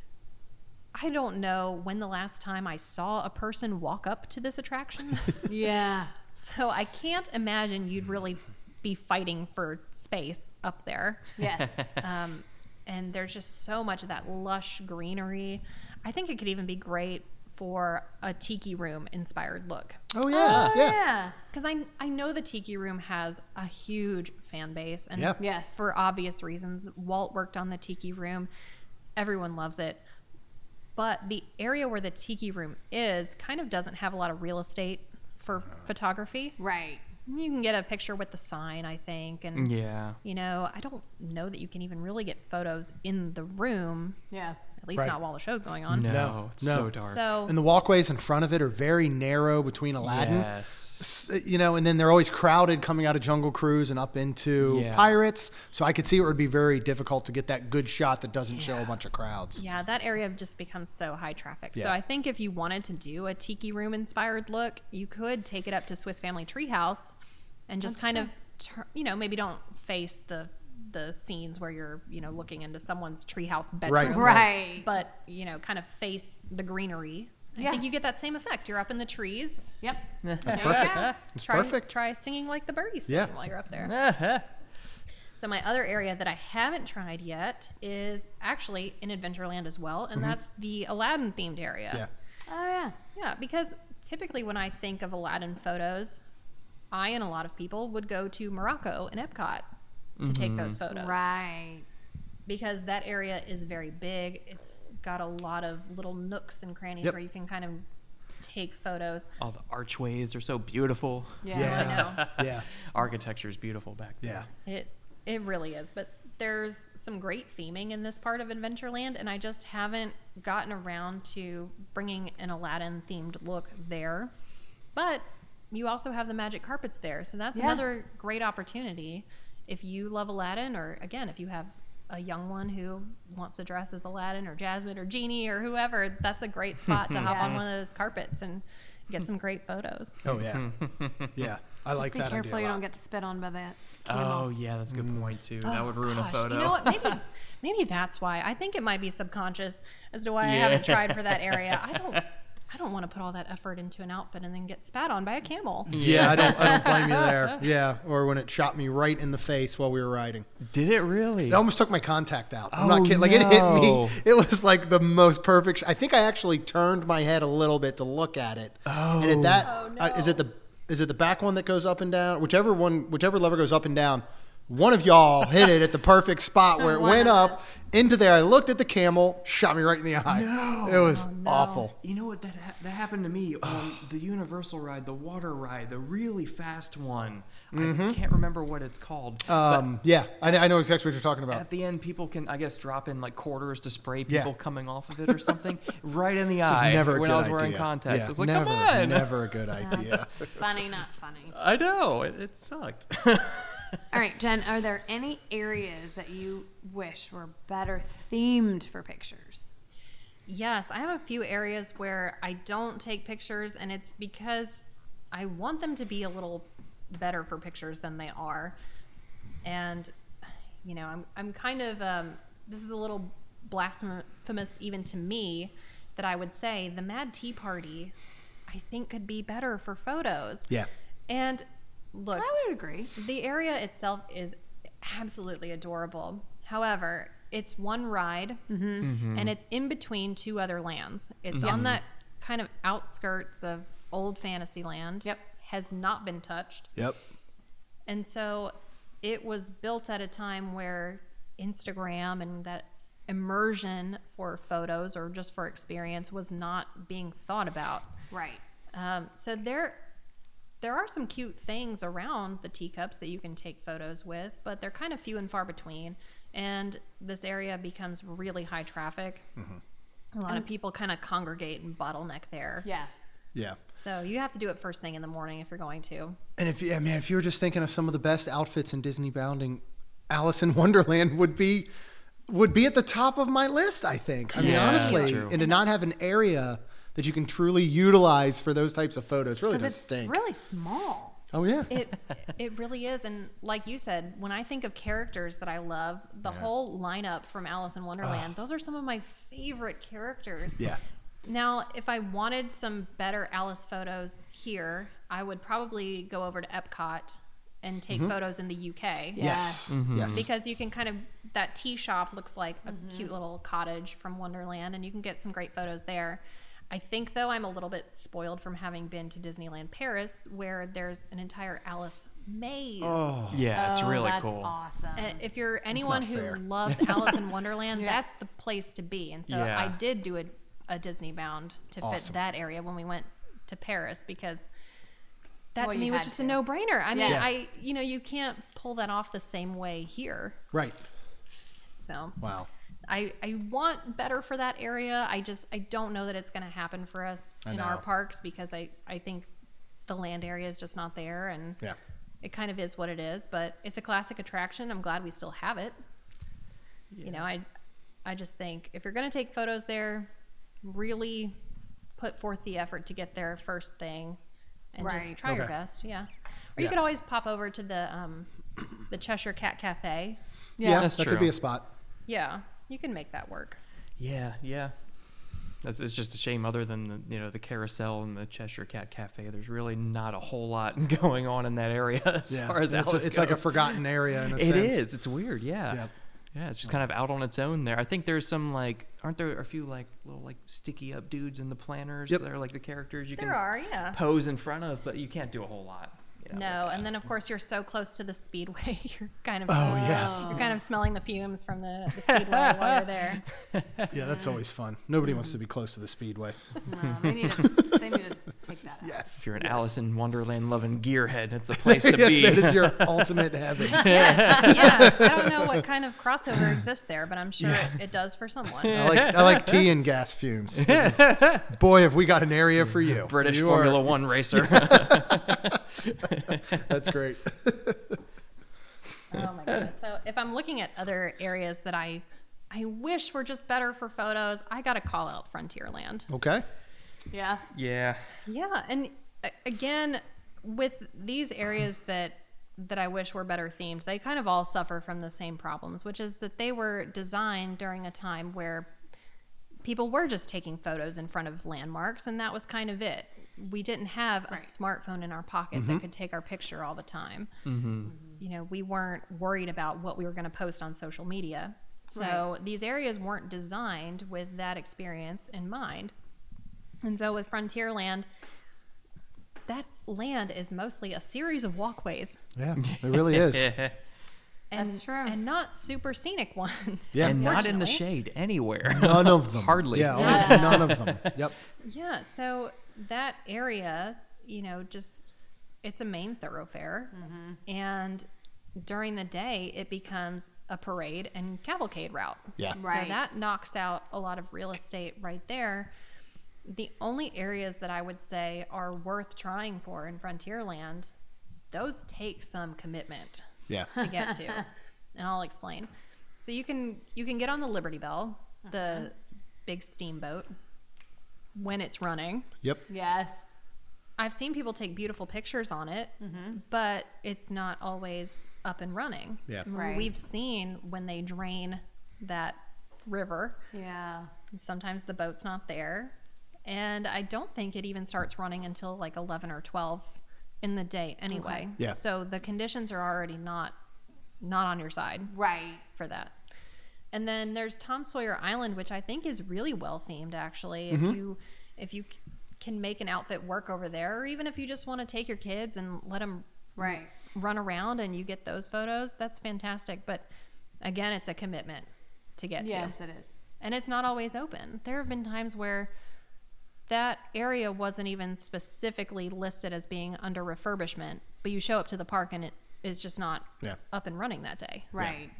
I don't know when the last time I saw a person walk up to this attraction. Yeah. So I can't imagine you'd really be fighting for space up there. Yes. Um, and there's just so much of that lush greenery. I think it could even be great for a tiki room inspired look. Oh yeah. Oh, yeah. yeah. Because I, I know the tiki room has a huge fan base. And Yeah. Yes. for obvious reasons, Walt worked on the tiki room. Everyone loves it. But the area where the tiki room is kind of doesn't have a lot of real estate for photography. Right. You can get a picture with the sign, I think. And, Yeah. you know, I don't know that you can even really get photos in the room Yeah. At least Right. not while the show's going on. No, No, it's no. so dark. So And the walkways in front of it are very narrow between Aladdin. Yes. S- You know, and then they're always crowded coming out of Jungle Cruise and up into Yeah. Pirates. So I could see it would be very difficult to get that good shot that doesn't show a bunch of crowds. yeah, that area just becomes so high traffic. So Yeah. I think if you wanted to do a tiki room inspired look, you could take it up to Swiss Family Treehouse and just That's kind true. of, tur- you know, maybe don't face the the scenes where you're, you know, looking into someone's treehouse bedroom. Right. But, you know, kind of face the greenery. I Yeah. think you get that same effect. You're up in the trees. Yep. That's There you perfect. go. It's try, perfect. Try singing like the birdies sing Yeah. while you're up there. So my other area that I haven't tried yet is actually in Adventureland as well, and that's the Aladdin themed area. Yeah. Oh yeah. Yeah, because typically when I think of Aladdin photos, I and a lot of people would go to Morocco and Epcot to take those photos. Right. Because that area is very big. It's got a lot of little nooks and crannies Yep. where you can kind of take photos. All the archways are so beautiful. Yeah. Yeah. Yeah. Architecture is beautiful back there. Yeah. It it really is, but there's some great theming in this part of Adventureland, and I just haven't gotten around to bringing an Aladdin themed look there. But you also have the magic carpets there, so that's Yeah. another great opportunity if you love Aladdin, or again, if you have a young one who wants to dress as Aladdin or Jasmine or Genie or whoever. That's a great spot to hop on Yeah. one of those carpets and get some great photos. Oh, yeah. Yeah. I like Just be that careful idea. you a don't lot. get spit on by that. Oh, camel. yeah, that's a good point, too. that would ruin Gosh, a photo. You know what? Maybe maybe that's why. I think it might be subconscious as to why I Yeah. haven't tried for that area. I don't I don't want to put all that effort into an outfit and then get spat on by a camel. Yeah, I don't. I don't blame you there. Yeah, or when it shot me right in the face while we were riding. Did it really? It almost took my contact out. I'm Oh, not kidding. Like it hit me. no. It was like the most perfect. sh- I think I actually turned my head a little bit to look at it. Oh. And at that, Oh, uh, is no. it the is it the back one that goes up and down? Whichever one, whichever lever goes up and down. One of y'all hit it at the perfect spot where it One went of up into there. I looked at the camel, shot me right in the eye. No. It was Oh, no. awful. You know what? That ha- that happened to me on the Universal ride, the water ride, the really fast one. I can't remember what it's called. Um, yeah, I, I know exactly what you're talking but about. at the end, people can, I guess, drop in like quarters to spray Yeah. people coming off of it or something, right in the Just eye. never a when good I was wearing idea. contacts, Yeah, I was like, never, come on. never a good idea. Funny, not funny. I know it, it sucked. All right, Jen, are there any areas that you wish were better themed for pictures? Yes, I have a few areas where I don't take pictures, and it's because I want them to be a little better for pictures than they are. And, you know, I'm, I'm kind of, um, this is a little blasphemous even to me that I would say the Mad Tea Party, I think, could be better for photos. Yeah. And look, I would agree. the area itself is absolutely adorable. However, it's one ride and it's in between two other lands. It's on that kind of outskirts of old Fantasyland. Yep. Has not been touched. Yep. And so it was built at a time where Instagram and that immersion for photos or just for experience was not being thought about. Right. Um, so there, there are some cute things around the teacups that you can take photos with, but they're kind of few and far between. And this area becomes really high traffic. A lot of people kind of congregate and bottleneck there. Yeah. Yeah. So you have to do it first thing in the morning if you're going to. And if yeah, man, if you were just thinking of some of the best outfits in Disney bounding, Alice in Wonderland would be would be at the top of my list, I think. I mean, Yeah, that's honestly, true. and to not have an area that you can truly utilize for those types of photos really Because does it's stink. really small. Oh yeah. It it really is, and like you said, when I think of characters that I love, the whole lineup from Alice in Wonderland, those are some of my favorite characters. yeah. Now, if I wanted some better Alice photos here, I would probably go over to Epcot and take photos in the U K. Yes. Yes. Yes. Because you can kind of, that tea shop looks like a cute little cottage from Wonderland, and you can get some great photos there. I think, though, I'm a little bit spoiled from having been to Disneyland Paris, where there's an entire Alice maze. Oh. Yeah, it's Oh, really that's cool. awesome. Uh, if you're anyone not who fair. loves Alice in Wonderland, Yeah. that's the place to be. And so Yeah. I did do a, a Disney bound to Awesome. fit that area when we went to Paris, because that Well, to me you was had just to. a no-brainer. I mean, Yes. I you know you can't pull that off the same way here. Right. So Wow. I, I want better for that area. I just I don't know that it's going to happen for us I in our know. parks because I, I think the land area is just not there, and Yeah. it kind of is what it is. But it's a classic attraction. I'm glad we still have it. You know, I I just think if you're going to take photos there, really put forth the effort to get there first thing, and Right. just try your Okay. best. Yeah. Or Yeah. you could always pop over to the um, the Cheshire Cat Cafe. Yeah, That's that true. could be a spot. Yeah, you can make that work. Yeah, yeah. That's, it's just a shame. Other than the, you know the carousel and the Cheshire Cat Cafe, there's really not a whole lot going on in that area as Yeah. far as it's, Alice it's like a goes. forgotten area in a It sense. is. It's weird. Yeah. Yep. Yeah. It's just kind of out on its own there. I think there's some like, aren't there a few like little like sticky up dudes in the planners? Yep. That are like the characters you There can are, yeah. pose in front of, but you can't do a whole lot. You know, No, like, and uh, then of course you're so close to the speedway, you're kind of Oh, yeah. you're kind of smelling the fumes from the, the speedway while you're there. Yeah, that's always fun. Nobody wants to be close to the speedway. No, they need to. They need to take that out. Yes. if you're an Alice in Wonderland loving gearhead, it's the place to yes, be. that is your ultimate heaven. Yes, yeah. I don't know what kind of crossover exists there, but I'm sure Yeah. it, it does for someone. I like I like tea and gas fumes. This is- boy, have we got an area for you. British You Formula are- One racer. That's great. Oh my goodness. So if I'm looking at other areas that I I wish were just better for photos, I got to call out Frontierland. Okay. Yeah. yeah. Yeah, and a- again, with these areas that that I wish were better themed, they kind of all suffer from the same problems, which is that they were designed during a time where people were just taking photos in front of landmarks, and that was kind of it. We didn't have a Right. smartphone in our pocket that could take our picture all the time. You know, we weren't worried about what we were going to post on social media. So these areas weren't designed with that experience in mind. And so with Frontierland, that land is mostly a series of walkways. Yeah, it really is. And, That's true. And not super scenic ones. Yeah. And not in the Unfortunately. shade anywhere. None of them. Hardly. Yeah, almost none of them. Yep. Yeah, so that area, you know, just it's a main thoroughfare. And during the day, it becomes a parade and cavalcade route. Yeah. Right. So that knocks out a lot of real estate right there. The only areas that I would say are worth trying for in Frontierland, those take some commitment Yeah. to get to. And I'll explain. So you can you can get on the Liberty Bell, the big steamboat, when it's running. Yep. Yes. I've seen people take beautiful pictures on it, but it's not always up and running. Yeah. Right. We've seen when they drain that river, Yeah. sometimes the boat's not there. And I don't think it even starts running until like eleven or twelve in the day anyway. Yeah. So the conditions are already not not on your side Right. for that. And then there's Tom Sawyer Island, which I think is really well themed actually. If you if you c- can make an outfit work over there, or even if you just want to take your kids and let them Right. run around and you get those photos, that's fantastic. But again, it's a commitment to get to. Yes, it is. And it's not always open. There have been times where that area wasn't even specifically listed as being under refurbishment, but you show up to the park and it is just not Yeah. up and running that day. Right.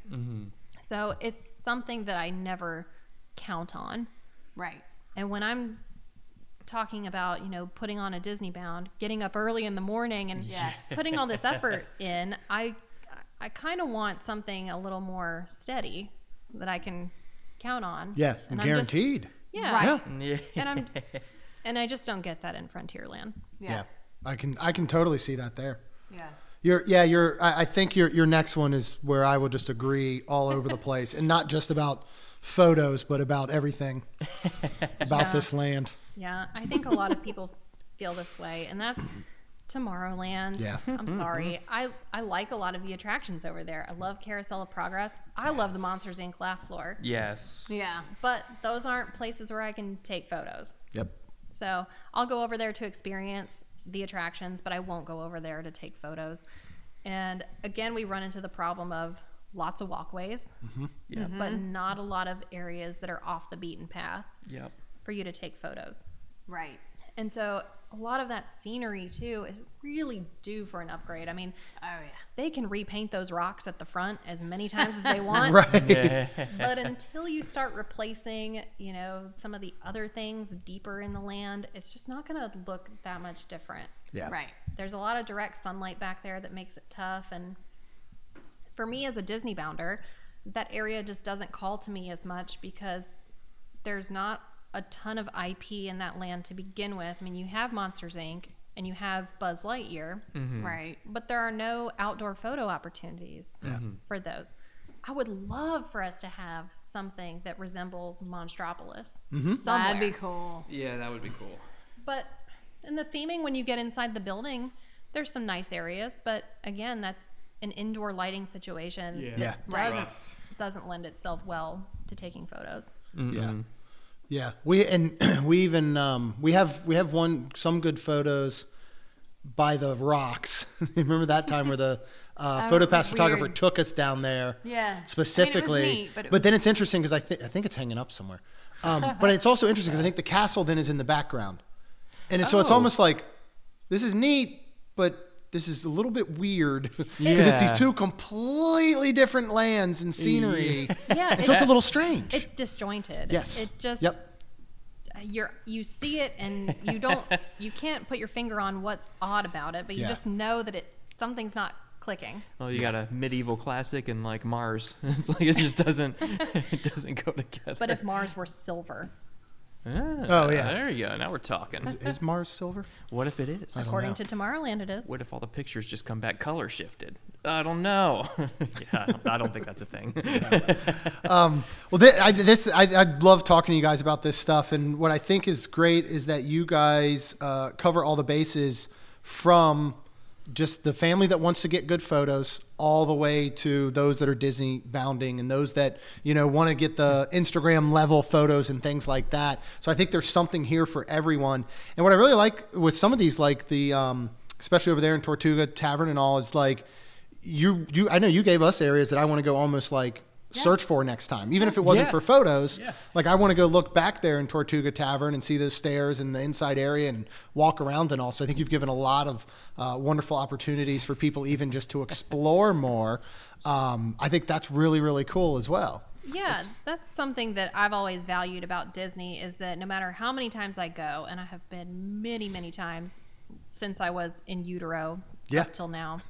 So it's something that I never count on. Right. And when I'm talking about, you know, putting on a Disney bound, getting up early in the morning and Yes. putting all this effort in, I I kind of want something a little more steady that I can count on. Yeah. And I'm just- Guaranteed. yeah. Right. Yeah. And I'm and I just don't get that in Frontierland. Yeah. Yeah. I can I can totally see that there. Yeah. Your yeah, your I, I think your your next one is where I will just agree all over the place, and not just about photos, but about everything about Yeah. this land. Yeah, I think a lot of people feel this way, and that's Tomorrowland. Yeah. I'm sorry. I, I like a lot of the attractions over there. I love Carousel of Progress. I love the Monsters Incorporated laugh floor. Yes. Yeah. But those aren't places where I can take photos. Yep. So I'll go over there to experience the attractions, but I won't go over there to take photos. And again, we run into the problem of lots of walkways, Yep. but not a lot of areas that are off the beaten path Yep. for you to take photos. Right. And so a lot of that scenery too is really due for an upgrade. I mean, Oh yeah. they can repaint those rocks at the front as many times as they want. Right. But until you start replacing, you know, some of the other things deeper in the land, it's just not going to look that much different. Yeah. Right. There's a lot of direct sunlight back there that makes it tough. And for me as a Disney bounder, that area just doesn't call to me as much because there's not a ton of I P in that land to begin with. I mean, you have Monsters, Incorporated and you have Buzz Lightyear, Right. but there are no outdoor photo opportunities for those. I would love for us to have something that resembles Monstropolis somewhere. That'd be cool. Yeah, that would be cool. But in the theming, when you get inside the building, there's some nice areas. But again, that's an indoor lighting situation Yeah. Yeah. that doesn't, Rough. doesn't lend itself well to taking photos. Yeah. Yeah. We and we even um, we have we have one some good photos by the rocks. Remember that time where the uh, Oh, photo it pass was photographer weird. took us down there Yeah. specifically. I mean, it was neat, but it but was- then it's interesting because I think I think it's hanging up somewhere. Um, but it's also interesting because I think the castle then is in the background, and so it's Oh. almost like this is neat, but this is a little bit weird because it's these Yeah. two completely different lands and scenery. Yeah, And so it's a little strange. It's disjointed. Yes. It just Yep. you're you see it and you don't you can't put your finger on what's odd about it, but you Yeah. just know that it something's not clicking. Well, you got a medieval classic and like Mars. It's like it just doesn't it doesn't go together. But if Mars were silver, Ah, Oh, yeah. there you go. Now we're talking. Is Mars silver? What if it is? according know. to Tomorrowland, it is. What if all the pictures just come back color shifted? I don't know. yeah, I don't, I don't think that's a thing. Um, well, th- I, this I, I love talking to you guys about this stuff, and what I think is great is that you guys uh, cover all the bases from just the family that wants to get good photos all the way to those that are Disney bounding and those that, you know, want to get the Instagram level photos and things like that. So I think there's something here for everyone. And what I really like with some of these, like the, um, especially over there in Tortuga Tavern and all, is like you, you, I know you gave us areas that I want to go almost like search for next time, even if it wasn't Yeah. for photos. Yeah. Like I want to go look back there in Tortuga Tavern and see those stairs and the inside area and walk around and all. So I think you've given a lot of uh, wonderful opportunities for people even just to explore more. Um, I think that's really, really cool as well. Yeah, that's something that I've always valued about Disney is that no matter how many times I go, and I have been many, many times since I was in utero Yeah. up till now,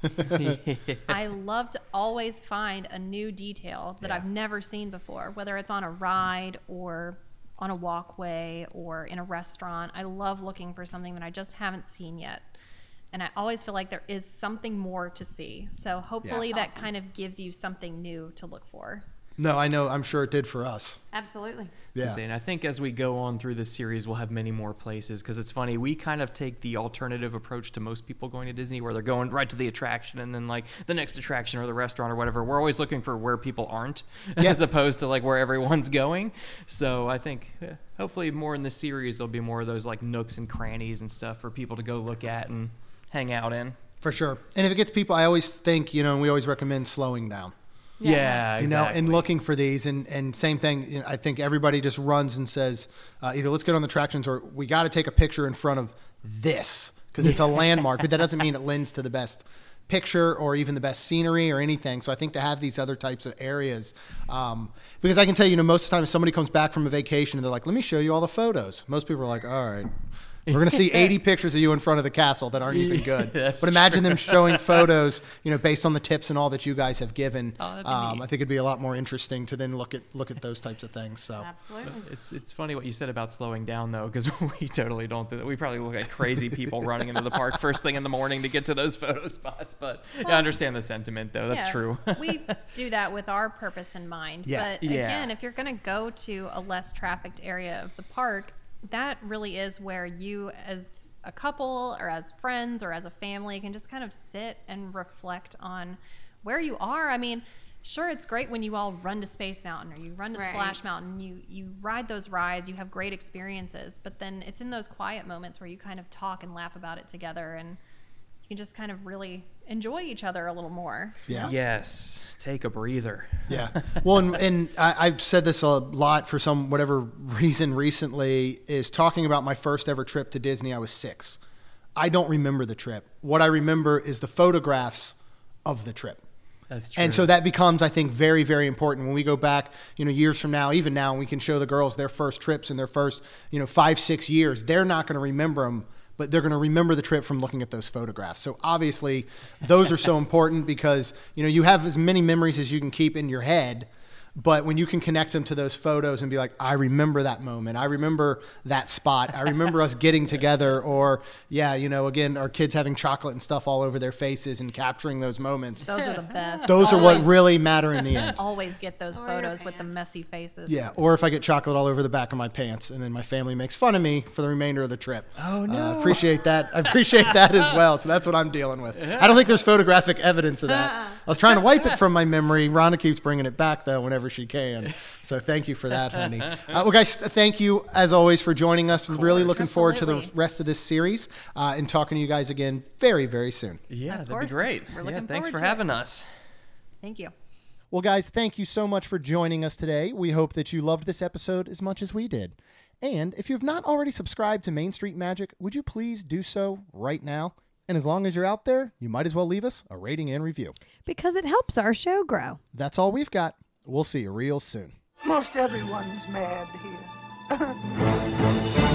I love to always find a new detail that Yeah. I've never seen before, whether it's on a ride or on a walkway or in a restaurant. I love looking for something that I just haven't seen yet. And I always feel like there is something more to see. So hopefully that kind of gives you something new to look for. No, I know. I'm sure it did for us. Absolutely. Yeah. And I think as we go on through this series, we'll have many more places because it's funny. We kind of take the alternative approach to most people going to Disney where they're going right to the attraction and then like the next attraction or the restaurant or whatever. We're always looking for where people aren't Yeah. as opposed to like where everyone's going. So I think yeah, hopefully more in this series, there'll be more of those like nooks and crannies and stuff for people to go look at and hang out in. For sure. And if it gets people, I always think, you know, and we always recommend slowing down. Yeah. Yeah, You know, exactly. and looking for these, and, and same thing. You know, I think everybody just runs and says, uh, either let's get on the attractions or we got to take a picture in front of this because it's a landmark. But that doesn't mean it lends to the best picture or even the best scenery or anything. So I think to have these other types of areas, um, because I can tell you, you know, most of the time if somebody comes back from a vacation and they're like, let me show you all the photos. Most people are like, all right. We're going to see eighty pictures of you in front of the castle that aren't even good. That's But imagine them showing photos, you know, based on the tips and all that you guys have given. Oh, that'd be um, neat. I think it'd be a lot more interesting to then look at look at those types of things. So Absolutely. It's it's funny what you said about slowing down though, because we totally don't do that. We probably look like crazy people running into the park first thing in the morning to get to those photo spots. But yeah, I understand the sentiment though. That's Yeah, true. we do that with our purpose in mind. Yeah. But Yeah. again, if you're going to go to a less trafficked area of the park, that really is where you as a couple or as friends or as a family can just kind of sit and reflect on where you are. I mean, sure, it's great when you all run to Space Mountain or you run to Right. Splash Mountain, you you ride those rides, you have great experiences, but then it's in those quiet moments where you kind of talk and laugh about it together and you can just kind of really enjoy each other a little more. Yeah. Yes. Take a breather. Yeah. Well, and, and I, I've said this a lot for some whatever reason recently, is talking about my first ever trip to Disney. I was six. I don't remember the trip. What I remember is the photographs of the trip. That's true. And so that becomes, I think, very, very important when we go back, you know, years from now, even now, and we can show the girls their first trips in their first, you know, five, six years. They're not going to remember them, but they're going to remember the trip from looking at those photographs. So obviously those are so important because, you know, you have as many memories as you can keep in your head, but when you can connect them to those photos and be like, I remember that moment. I remember that spot. I remember us getting together, or yeah, you know, again, our kids having chocolate and stuff all over their faces and capturing those moments. Those are the best. Those are what Always- really matter in the end. Always get those Or your photos with the pants. messy faces. Yeah, or if I get chocolate all over the back of my pants, and then my family makes fun of me for the remainder of the trip. Oh, no. Uh, appreciate that. I appreciate that as well. So that's what I'm dealing with. I don't think there's photographic evidence of that. I was trying to wipe it from my memory. Rhonda keeps bringing it back though whenever she can. So thank you for that, honey. Uh, well, guys, thank you as always for joining us. Really looking forward to the Absolutely. rest of this series uh, and talking to you guys again very, very soon. Yeah, Of that'd course. be great. We're Yeah, looking thanks forward for to it. having us. Thank you. Well, guys, thank you so much for joining us today. We hope that you loved this episode as much as we did. And if you have not already subscribed to Main Street Magic, would you please do so right now? And as long as you're out there, you might as well leave us a rating and review. Because it helps our show grow. That's all we've got. We'll see you real soon. Most everyone's mad here.